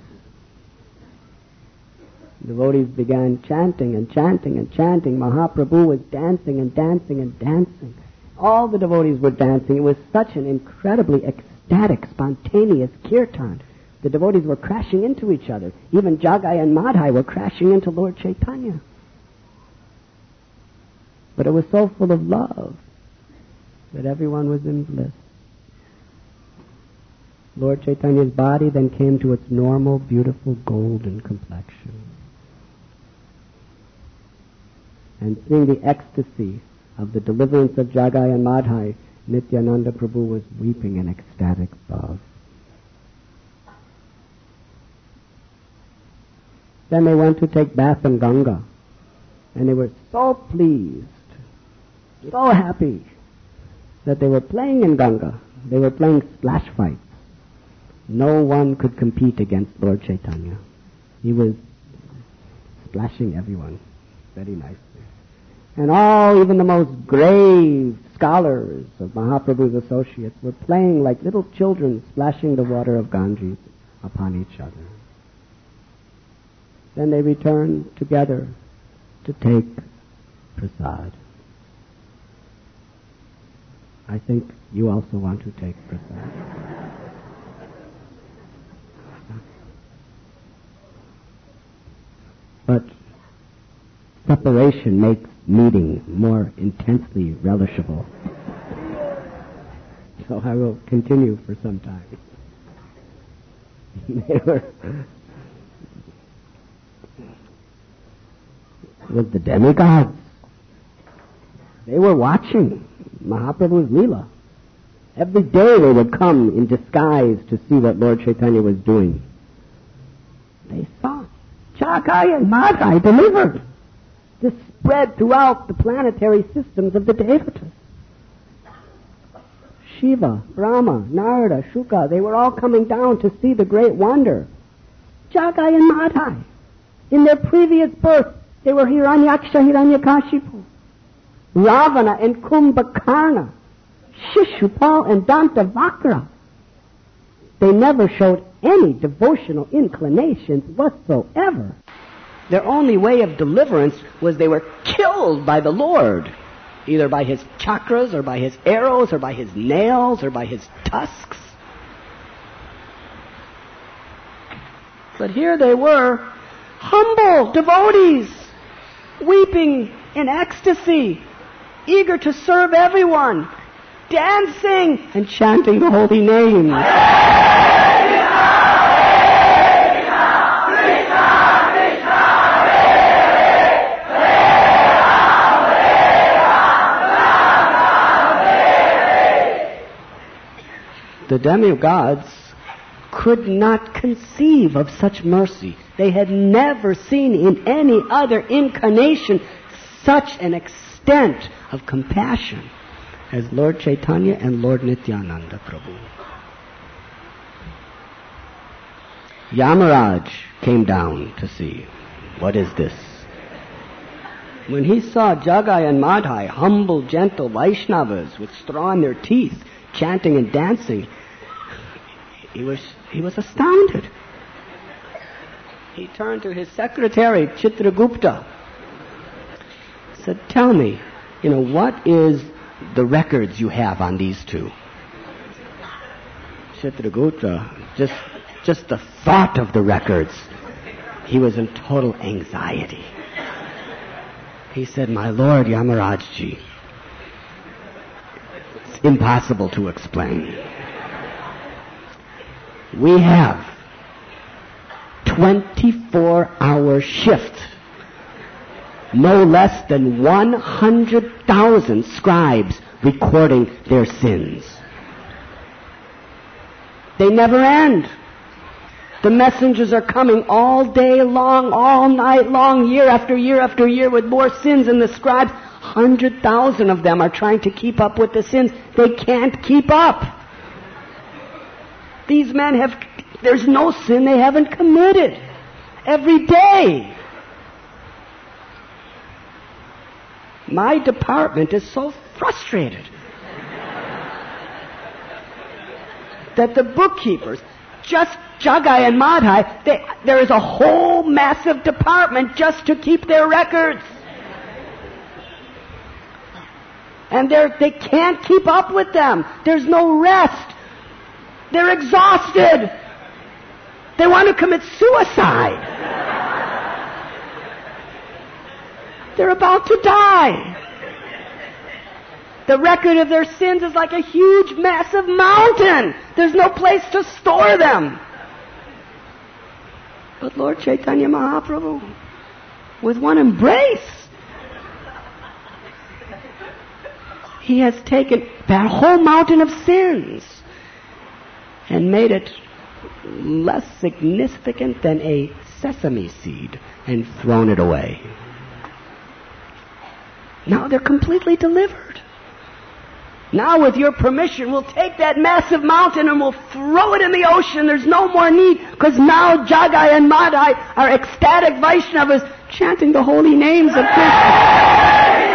Devotees began chanting and chanting and chanting. Mahaprabhu was dancing and dancing and dancing. All the devotees were dancing. It was such an incredibly ecstatic, spontaneous kirtan. The devotees were crashing into each other. Even Jagai and Madhai were crashing into Lord Chaitanya. But it was so full of love that everyone was in bliss. Lord Chaitanya's body then came to its normal, beautiful, golden complexion. And seeing the ecstasy of the deliverance of Jagai and Madhai, Nityananda Prabhu was weeping in ecstatic love. Then they went to take bath in Ganga, and they were so pleased, so happy, that they were playing in Ganga. They were playing splash fights. No one could compete against Lord Chaitanya. He was splashing everyone very nicely. And all, even the most grave scholars of Mahaprabhu's associates were playing like little children splashing the water of Ganges upon each other. Then they returned together to take prasad. I think you also want to take prasad. But separation makes meeting more intensely relishable. So I will continue for some time. They were with the demigods. They were watching Mahaprabhu's Leela. Every day they would come in disguise to see what Lord Chaitanya was doing. They saw. Jagai and Madhai delivered. This spread throughout the planetary systems of the Devatas. Shiva, Brahma, Narada, Shuka, they were all coming down to see the great wonder. Jagai and Madhai. In their previous birth, they were Hiranyaksha, Hiranyakashipu, Ravana and Kumbhakarna, Shishupal and Dantavakra. They never showed any devotional inclinations whatsoever. Their only way of deliverance was they were killed by the Lord, either by his chakras or by his arrows or by his nails or by his tusks. But here they were, humble devotees, weeping in ecstasy, eager to serve everyone, dancing and chanting the holy name. The demigods could not conceive of such mercy. They had never seen in any other incarnation such an extent of compassion as Lord Chaitanya and Lord Nityananda Prabhu. Yamaraj came down to see, what is this? When he saw Jagai and Madhai, humble, gentle Vaishnavas with straw in their teeth, chanting and dancing, he was he was astounded. He turned to his secretary, Chitragupta. He said, tell me, you know, what is the records you have on these two? Chitragupta, just, just the thought of the records, he was in total anxiety. He said, my lord Yamarajji, it's impossible to explain. We have twenty-four hour shift, no less than one hundred thousand scribes recording their sins. They never end. The messengers are coming all day long, all night long, year after year after year with more sins, and the scribes, one hundred thousand of them are trying to keep up with the sins. They can't keep up. These men have, there's no sin they haven't committed. Every day. My department is so frustrated that the bookkeepers, just Jagai and Madhai, they, there is a whole massive department just to keep their records. And they're, they can't keep up with them. There's no rest. They're exhausted. They want to commit suicide. They're about to die. The record of their sins is like a huge, massive mountain. There's no place to store them. But Lord Chaitanya Mahaprabhu, with one embrace, he has taken that whole mountain of sins and made it less significant than a sesame seed and thrown it away. Now they're completely delivered. Now, with your permission, we'll take that massive mountain and we'll throw it in the ocean. There's no more need, because now Jagai and Madhai are ecstatic Vaishnavas chanting the holy names of Krishna.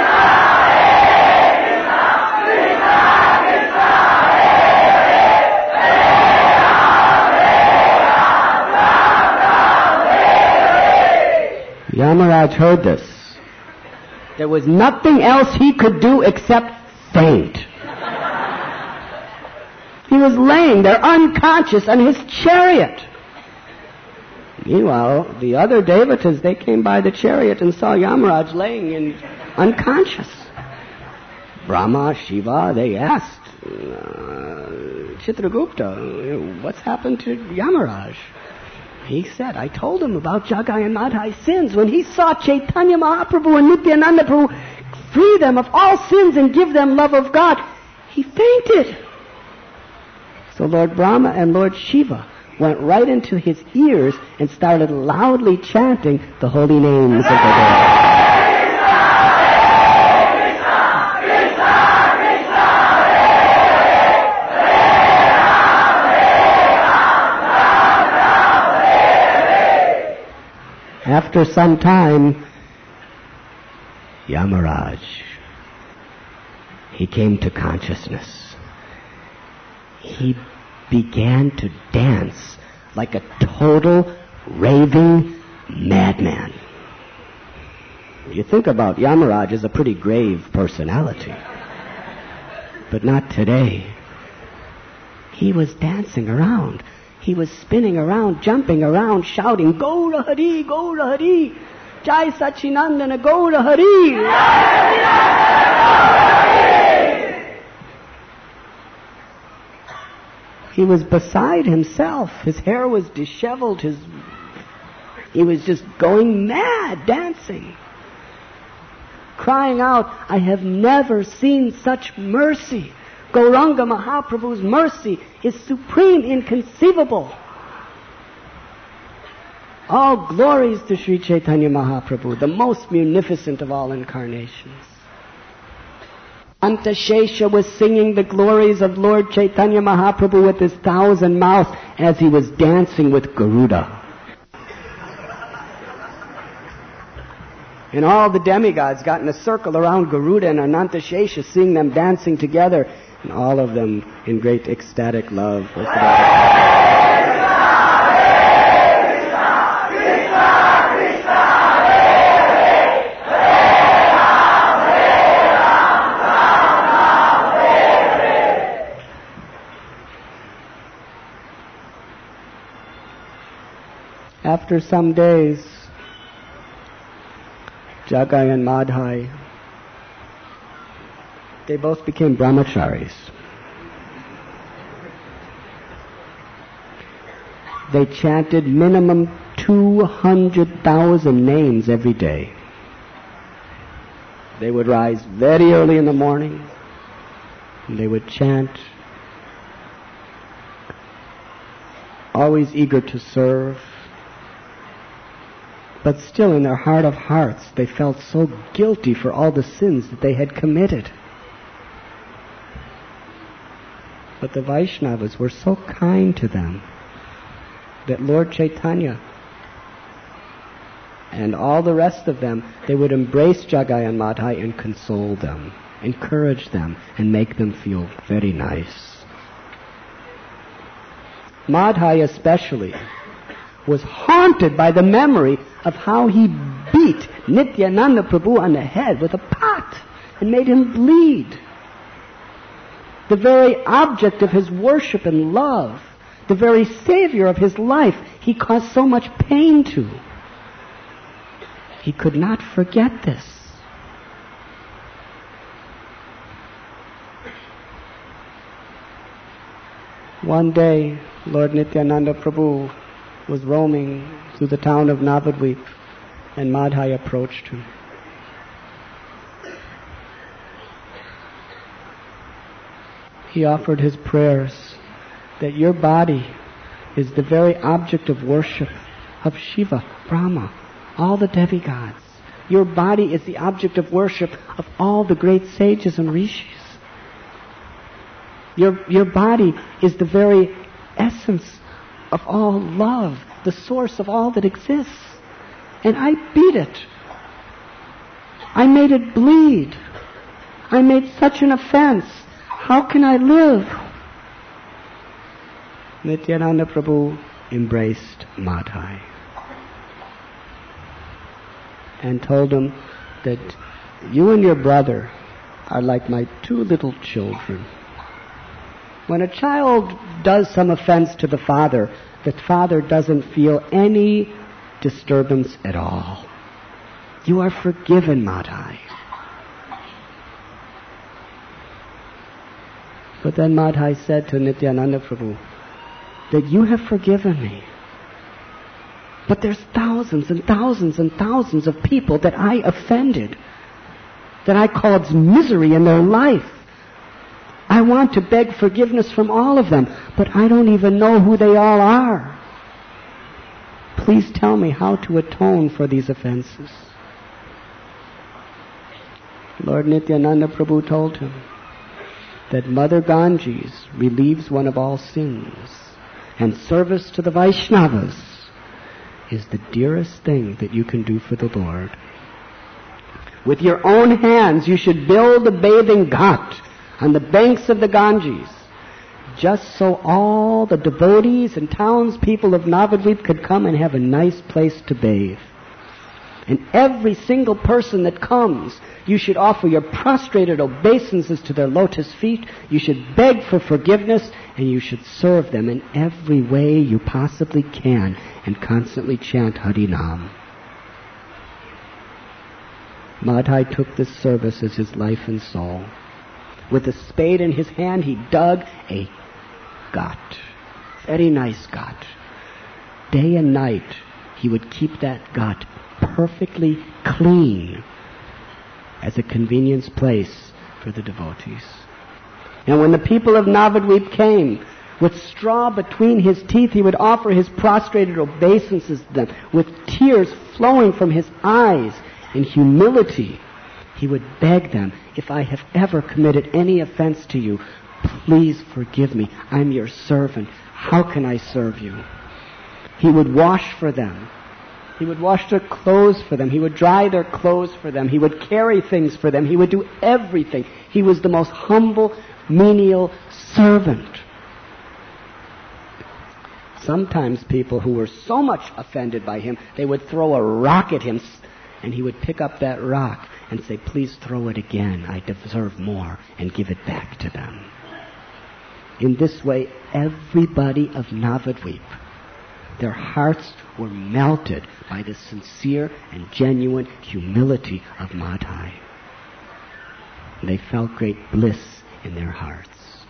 Yamaraj heard this. There was nothing else he could do except faint. He was laying there unconscious on his chariot. Meanwhile, the other devatas, they came by the chariot and saw Yamaraj laying in unconscious. Brahma, Shiva, they asked, uh, Chitragupta, what's happened to Yamaraj? He said, I told him about Jagai and Madhai's sins. When he saw Chaitanya Mahaprabhu and Nityananda Prabhu free them of all sins and give them love of God, he fainted. So Lord Brahma and Lord Shiva went right into his ears and started loudly chanting the holy names of the Lord. After some time, Yamaraj, he came to consciousness. He began to dance like a total raving madman. You think about Yamaraj as a pretty grave personality. But not today. He was dancing around. He was spinning around, jumping around, shouting, Gaura Hari, Gaura Hari, Jai Sachinandana, Gaura Hari. He was beside himself. His hair was disheveled. His, he was just going mad, dancing, crying out, I have never seen such mercy. Gauranga Mahaprabhu's mercy is supreme, inconceivable. All glories to Sri Chaitanya Mahaprabhu, the most munificent of all incarnations. Antashesha was singing the glories of Lord Chaitanya Mahaprabhu with his thousand mouths as he was dancing with Garuda. And all the demigods got in a circle around Garuda and Anantashesha, seeing them dancing together, and all of them in great ecstatic love. After some days, Jagai and Madhai, they both became brahmacharis. They chanted minimum two hundred thousand names every day. They would rise very early in the morning, and they would chant, always eager to serve. But still in their heart of hearts, they felt so guilty for all the sins that they had committed. But the Vaishnavas were so kind to them that Lord Chaitanya and all the rest of them, they would embrace Jagai and Madhai and console them, encourage them, and make them feel very nice. Madhai especially was haunted by the memory of how he beat Nityananda Prabhu on the head with a pot and made him bleed. The very object of his worship and love, the very savior of his life, he caused so much pain to. He could not forget this. One day, Lord Nityananda Prabhu was roaming through the town of Navadvip, and Madhai approached him. He offered his prayers that your body is the very object of worship of Shiva, Brahma, all the demigods. Your body is the object of worship of all the great sages and rishis. Your, your body is the very essence of all love, the source of all that exists. And I beat it. I made it bleed. I made such an offense. How can I live? Nityananda Prabhu embraced Madhai and told him that you and your brother are like my two little children. When a child does some offense to the father, the father doesn't feel any disturbance at all. You are forgiven, Madhai. But then Madhai said to Nityananda Prabhu that you have forgiven me. But there's thousands and thousands and thousands of people that I offended, that I caused misery in their life. I want to beg forgiveness from all of them, but I don't even know who they all are. Please tell me how to atone for these offenses. Lord Nityananda Prabhu told him that Mother Ganges relieves one of all sins, and service to the Vaishnavas is the dearest thing that you can do for the Lord. With your own hands, you should build a bathing ghat on the banks of the Ganges, just so all the devotees and townspeople of Navadvip could come and have a nice place to bathe. And every single person that comes, you should offer your prostrated obeisances to their lotus feet, you should beg for forgiveness, and you should serve them in every way you possibly can, and constantly chant Harinam. Madhai took this service as his life and soul. With a spade in his hand, he dug a ghat. Very nice ghat. Day and night, he would keep that ghat perfectly clean as a convenience place for the devotees. And when the people of Navadvip came, with straw between his teeth, he would offer his prostrated obeisances to them, with tears flowing from his eyes. In humility, he would beg them, if I have ever committed any offense to you, please forgive me. I'm your servant. How can I serve you? He would wash for them. He would wash their clothes for them. He would dry their clothes for them. He would carry things for them. He would do everything. He was the most humble, menial servant. Sometimes people who were so much offended by him, they would throw a rock at him, and he would pick up that rock and say, please throw it again. I deserve more, and give it back to them. In this way, everybody of Navadvip, their hearts were melted by the sincere and genuine humility of Madhai. They felt great bliss in their hearts.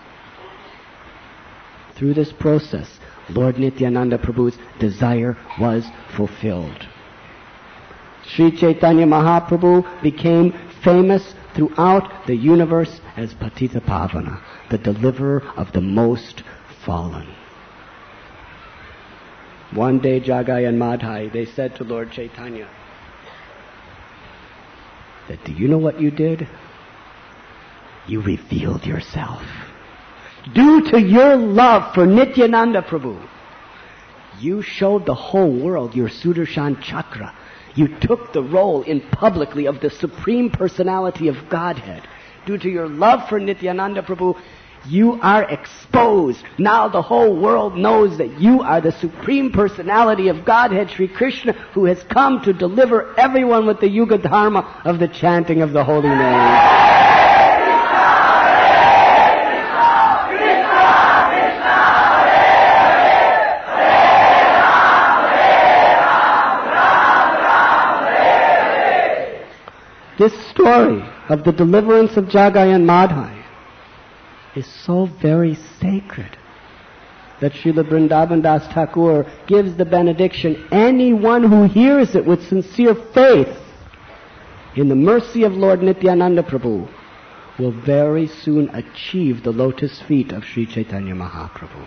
Through this process, Lord Nityananda Prabhu's desire was fulfilled. Sri Chaitanya Mahaprabhu became famous throughout the universe as Patita Pavana, the deliverer of the most fallen. One day, Jagai and Madhai, they said to Lord Chaitanya, that, do you know what you did? You revealed yourself. Due to your love for Nityananda Prabhu, you showed the whole world your Sudarshan Chakra. You took the role in publicly of the Supreme Personality of Godhead. Due to your love for Nityananda Prabhu, you are exposed. Now the whole world knows that you are the Supreme Personality of Godhead, Sri Krishna, who has come to deliver everyone with the Yuga Dharma of the chanting of the holy name. This story of the deliverance of Jagai and Madhai is so very sacred that Srila Vrindavan Das Thakur gives the benediction, anyone who hears it with sincere faith in the mercy of Lord Nityananda Prabhu will very soon achieve the lotus feet of Sri Chaitanya Mahaprabhu.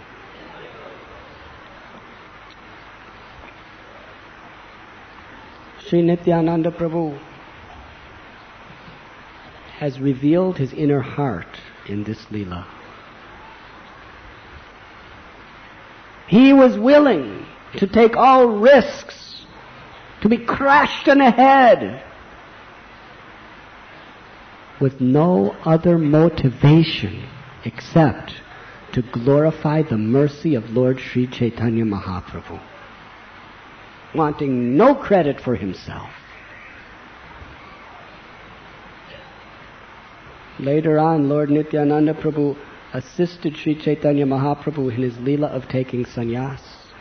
Sri Nityananda Prabhu has revealed his inner heart in this Leela. He was willing to take all risks, to be crashed in the head, with no other motivation except to glorify the mercy of Lord Sri Chaitanya Mahaprabhu, wanting no credit for himself. Later on, Lord Nityananda Prabhu assisted Sri Chaitanya Mahaprabhu in his Leela of taking sannyas.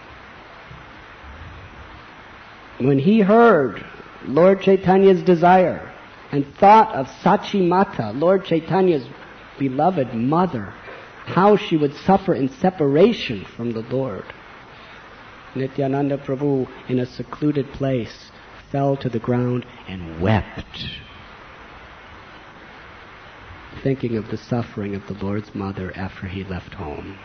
When he heard Lord Chaitanya's desire and thought of Sachi Mata, Lord Chaitanya's beloved mother, how she would suffer in separation from the Lord, Nityananda Prabhu, in a secluded place, fell to the ground and wept. thinking of the suffering of the Lord's mother after he left home.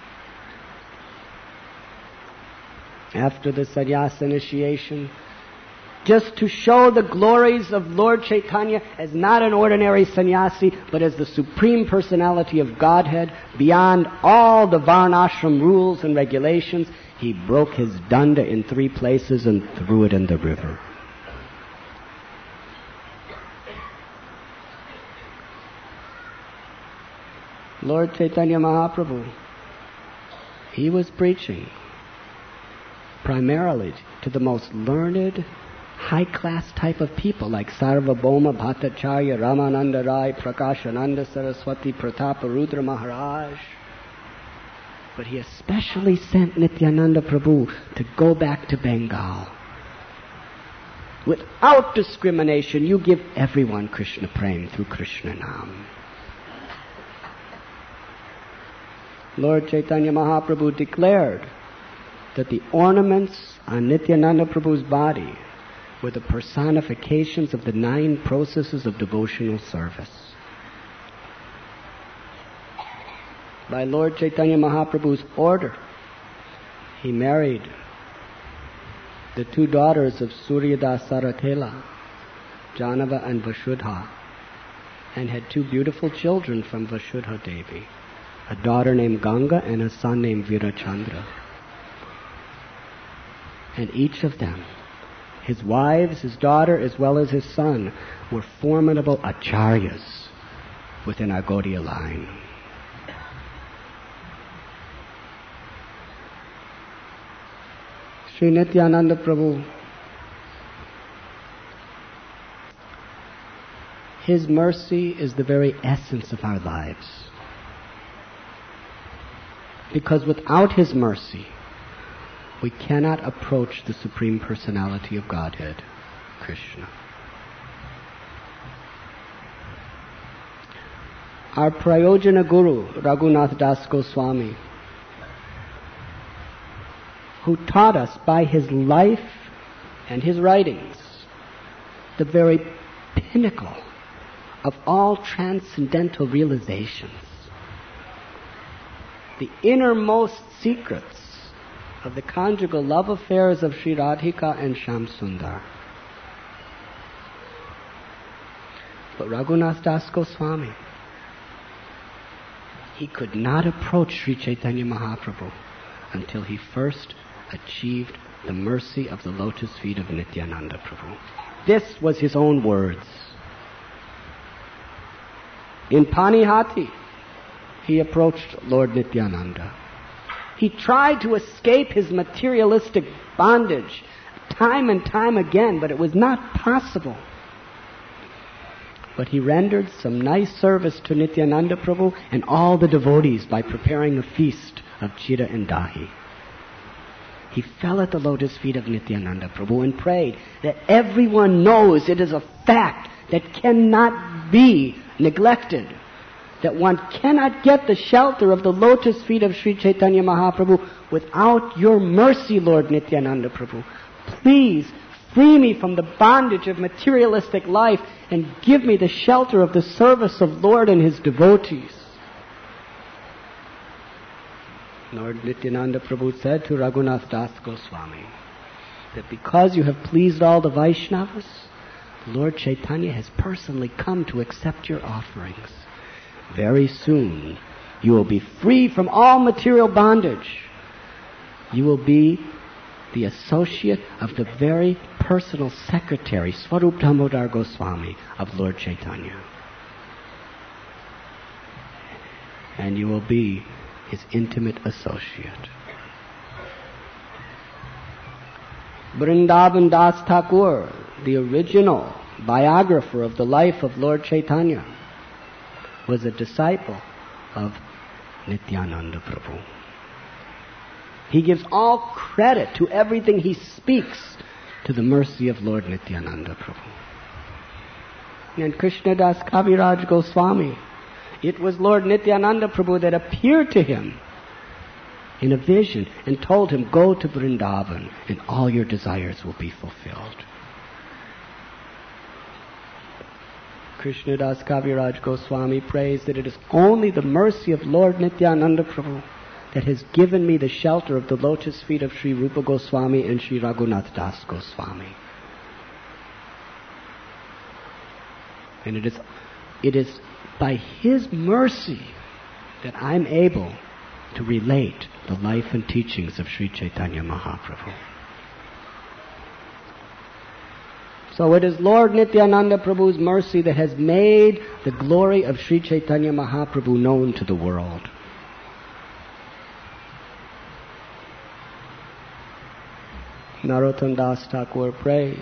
After the sannyasa initiation, just to show the glories of Lord Chaitanya as not an ordinary sannyasi, but as the Supreme Personality of Godhead, beyond all the varnashram rules and regulations, he broke his danda in three places and threw it in the river. Lord Chaitanya Mahaprabhu, he was preaching primarily to the most learned, high-class type of people like Sarvabhauma Bhattacharya, Ramananda Rai, Prakashananda Saraswati, Pratapa Rudra Maharaj. But he especially sent Nityananda Prabhu to go back to Bengal. Without discrimination, you give everyone Krishna Prem through Krishna Nam. Lord Chaitanya Mahaprabhu declared that the ornaments on Nityananda Prabhu's body were the personifications of the nine processes of devotional service. By Lord Chaitanya Mahaprabhu's order, he married the two daughters of Suryadas Sarakela, Janava and Vasudha, and had two beautiful children from Vasudha Devi, a daughter named Ganga and a son named Virachandra. And each of them, his wives, his daughter, as well as his son, were formidable acharyas within our Gaudiya line. Sri Nityananda Prabhu, his mercy is the very essence of our lives. Because without his mercy, we cannot approach the Supreme Personality of Godhead, Krishna. Our Prayojana Guru, Raghunath Das Goswami, who taught us by his life and his writings the very pinnacle of all transcendental realizations, the innermost secrets of the conjugal love affairs of Sri Radhika and Shyam Sundar. But Raghunath Das Goswami, he could not approach Sri Chaitanya Mahaprabhu until he first achieved the mercy of the lotus feet of Nityananda Prabhu. This was his own words. In Panihati, he approached Lord Nityananda. He tried to escape his materialistic bondage time and time again, but it was not possible. But he rendered some nice service to Nityananda Prabhu and all the devotees by preparing a feast of Chira and Dahi. He fell at the lotus feet of Nityananda Prabhu and prayed that everyone knows it is a fact that cannot be neglected, that one cannot get the shelter of the lotus feet of Sri Chaitanya Mahaprabhu without your mercy, Lord Nityananda Prabhu. Please free me from the bondage of materialistic life and give me the shelter of the service of Lord and his devotees. Lord Nityananda Prabhu said to Raghunath Das Goswami that because you have pleased all the Vaishnavas, Lord Chaitanya has personally come to accept your offerings. Very soon you will be free from all material bondage. You will be the associate of the very personal secretary, Swarup Damodar Goswami, of Lord Chaitanya. And you will be his intimate associate. Vrindavan Das Thakur, the original biographer of the life of Lord Chaitanya, was a disciple of Nityananda Prabhu. He gives all credit to everything he speaks to the mercy of Lord Nityananda Prabhu. And Krishnadas Kaviraj Goswami, it was Lord Nityananda Prabhu that appeared to him in a vision and told him, go to Vrindavan and all your desires will be fulfilled. Krishnadas Kaviraj Goswami prays that it is only the mercy of Lord Nityananda Prabhu that has given me the shelter of the lotus feet of Sri Rupa Goswami and Sri Raghunath Das Goswami. And it is, it is by his mercy that I'm able to relate the life and teachings of Sri Chaitanya Mahaprabhu. So it is Lord Nityananda Prabhu's mercy that has made the glory of Sri Chaitanya Mahaprabhu known to the world. Narottam Das Thakur prays,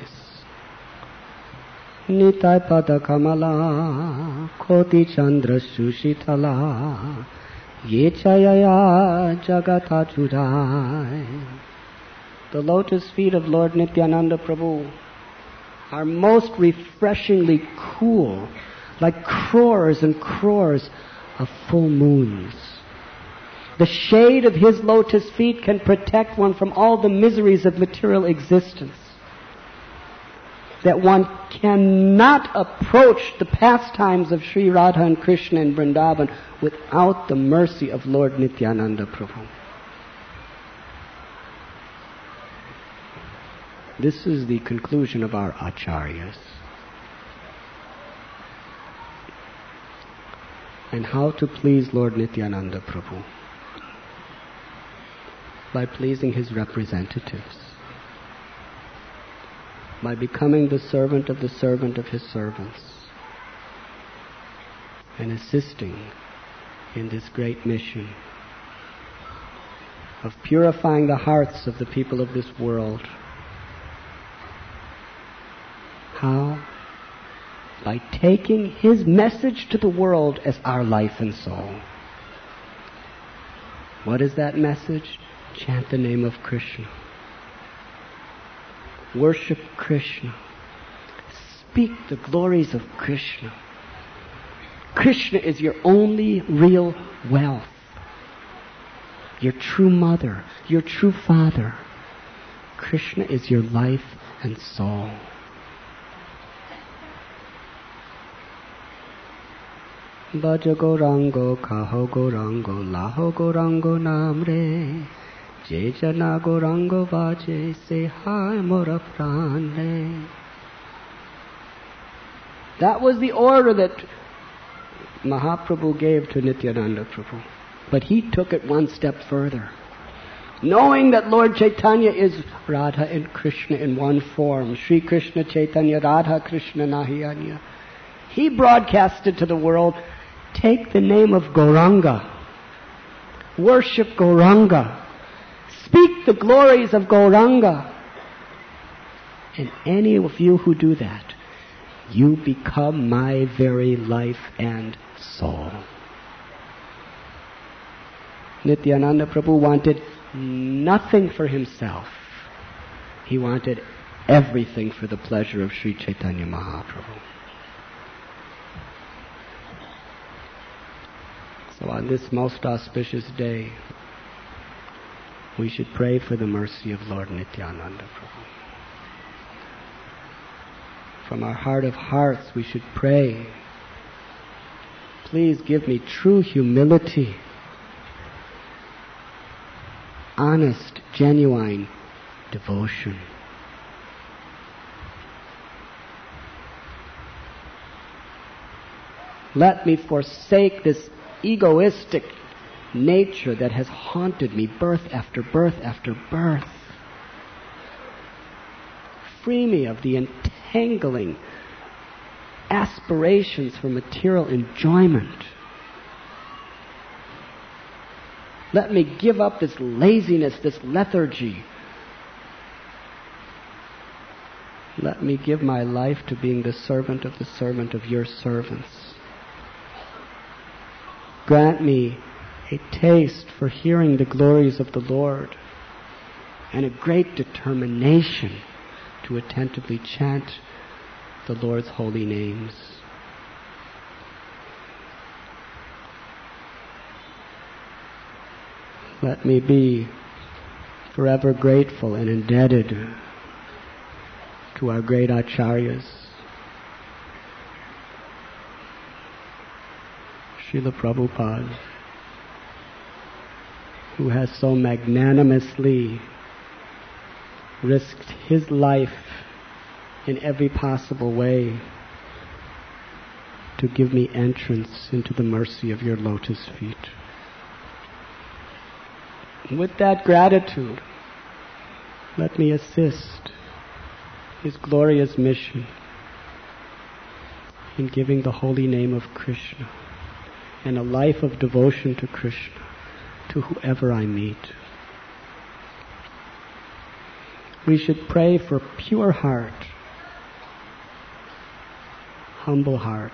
Nitai Pada Kamala Koti Chandra Sushitala Ye Chayaya Jagata Chudai. The lotus feet of Lord Nityananda Prabhu are most refreshingly cool, like crores and crores of full moons. The shade of his lotus feet can protect one from all the miseries of material existence. That one cannot approach the pastimes of Sri Radha and Krishna in Vrindavan without the mercy of Lord Nityananda Prabhu. This is the conclusion of our acharyas. And how to please Lord Nityananda Prabhu? By pleasing his representatives. By becoming the servant of the servant of his servants. And assisting in this great mission of purifying the hearts of the people of this world. How? By taking his message to the world as our life and soul. What is that message? Chant the name of Krishna. Worship Krishna. Speak the glories of Krishna. Krishna is your only real wealth. Your true mother, your true father. Krishna is your life and soul. Bhaja Gaurango, Kaho Gaurango, Laho Gaurango Namre, Je Jana Gaurango Vaje, Se Hai Mora Prane. That was the order that Mahaprabhu gave to Nityananda Prabhu. But he took it one step further. Knowing that Lord Chaitanya is Radha and Krishna in one form, Sri Krishna Chaitanya Radha Krishna Nahiyanya, he broadcasted to the world, take the name of Gauranga. Worship Gauranga. Speak the glories of Gauranga. And any of you who do that, you become my very life and soul. Nityananda Prabhu wanted nothing for himself. He wanted everything for the pleasure of Sri Chaitanya Mahaprabhu. So on this most auspicious day, we should pray for the mercy of Lord Nityananda Prabhu. From our heart of hearts, we should pray, please give me true humility, honest, genuine devotion. Let me forsake this egoistic nature that has haunted me birth after birth after birth. Free me of the entangling aspirations for material enjoyment. Let me give up this laziness, this lethargy. Let me give my life to being the servant of the servant of your servants. Grant me a taste for hearing the glories of the Lord and a great determination to attentively chant the Lord's holy names. Let me be forever grateful and indebted to our great acharyas Srila Prabhupada, who has so magnanimously risked his life in every possible way to give me entrance into the mercy of your lotus feet. With that gratitude, let me assist his glorious mission in giving the holy name of Krishna and a life of devotion to Krishna to whoever I meet. We should pray for pure heart, humble heart.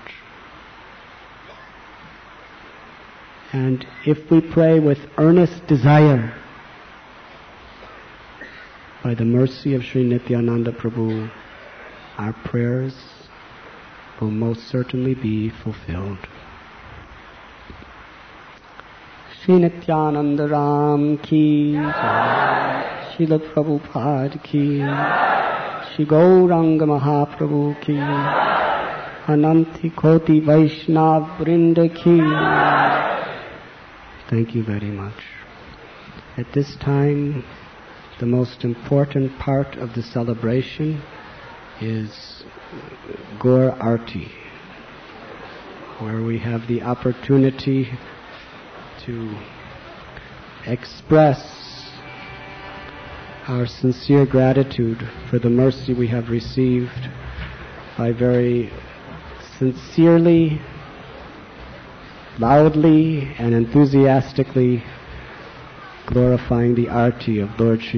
And if we pray with earnest desire, by the mercy of Sri Nityananda Prabhu, our prayers will most certainly be fulfilled. Sri Nityananda Ram ki jai, Srila Prabhupada ki, Shri Gauranga Mahaprabhu ki, Ananti Koti Vaishnav Vrinda ki. Thank you very much. At this time, the most important part of the celebration is Gaur Arti, where we have the opportunity to express our sincere gratitude for the mercy we have received by very sincerely, loudly, and enthusiastically glorifying the Arti of Lord Shri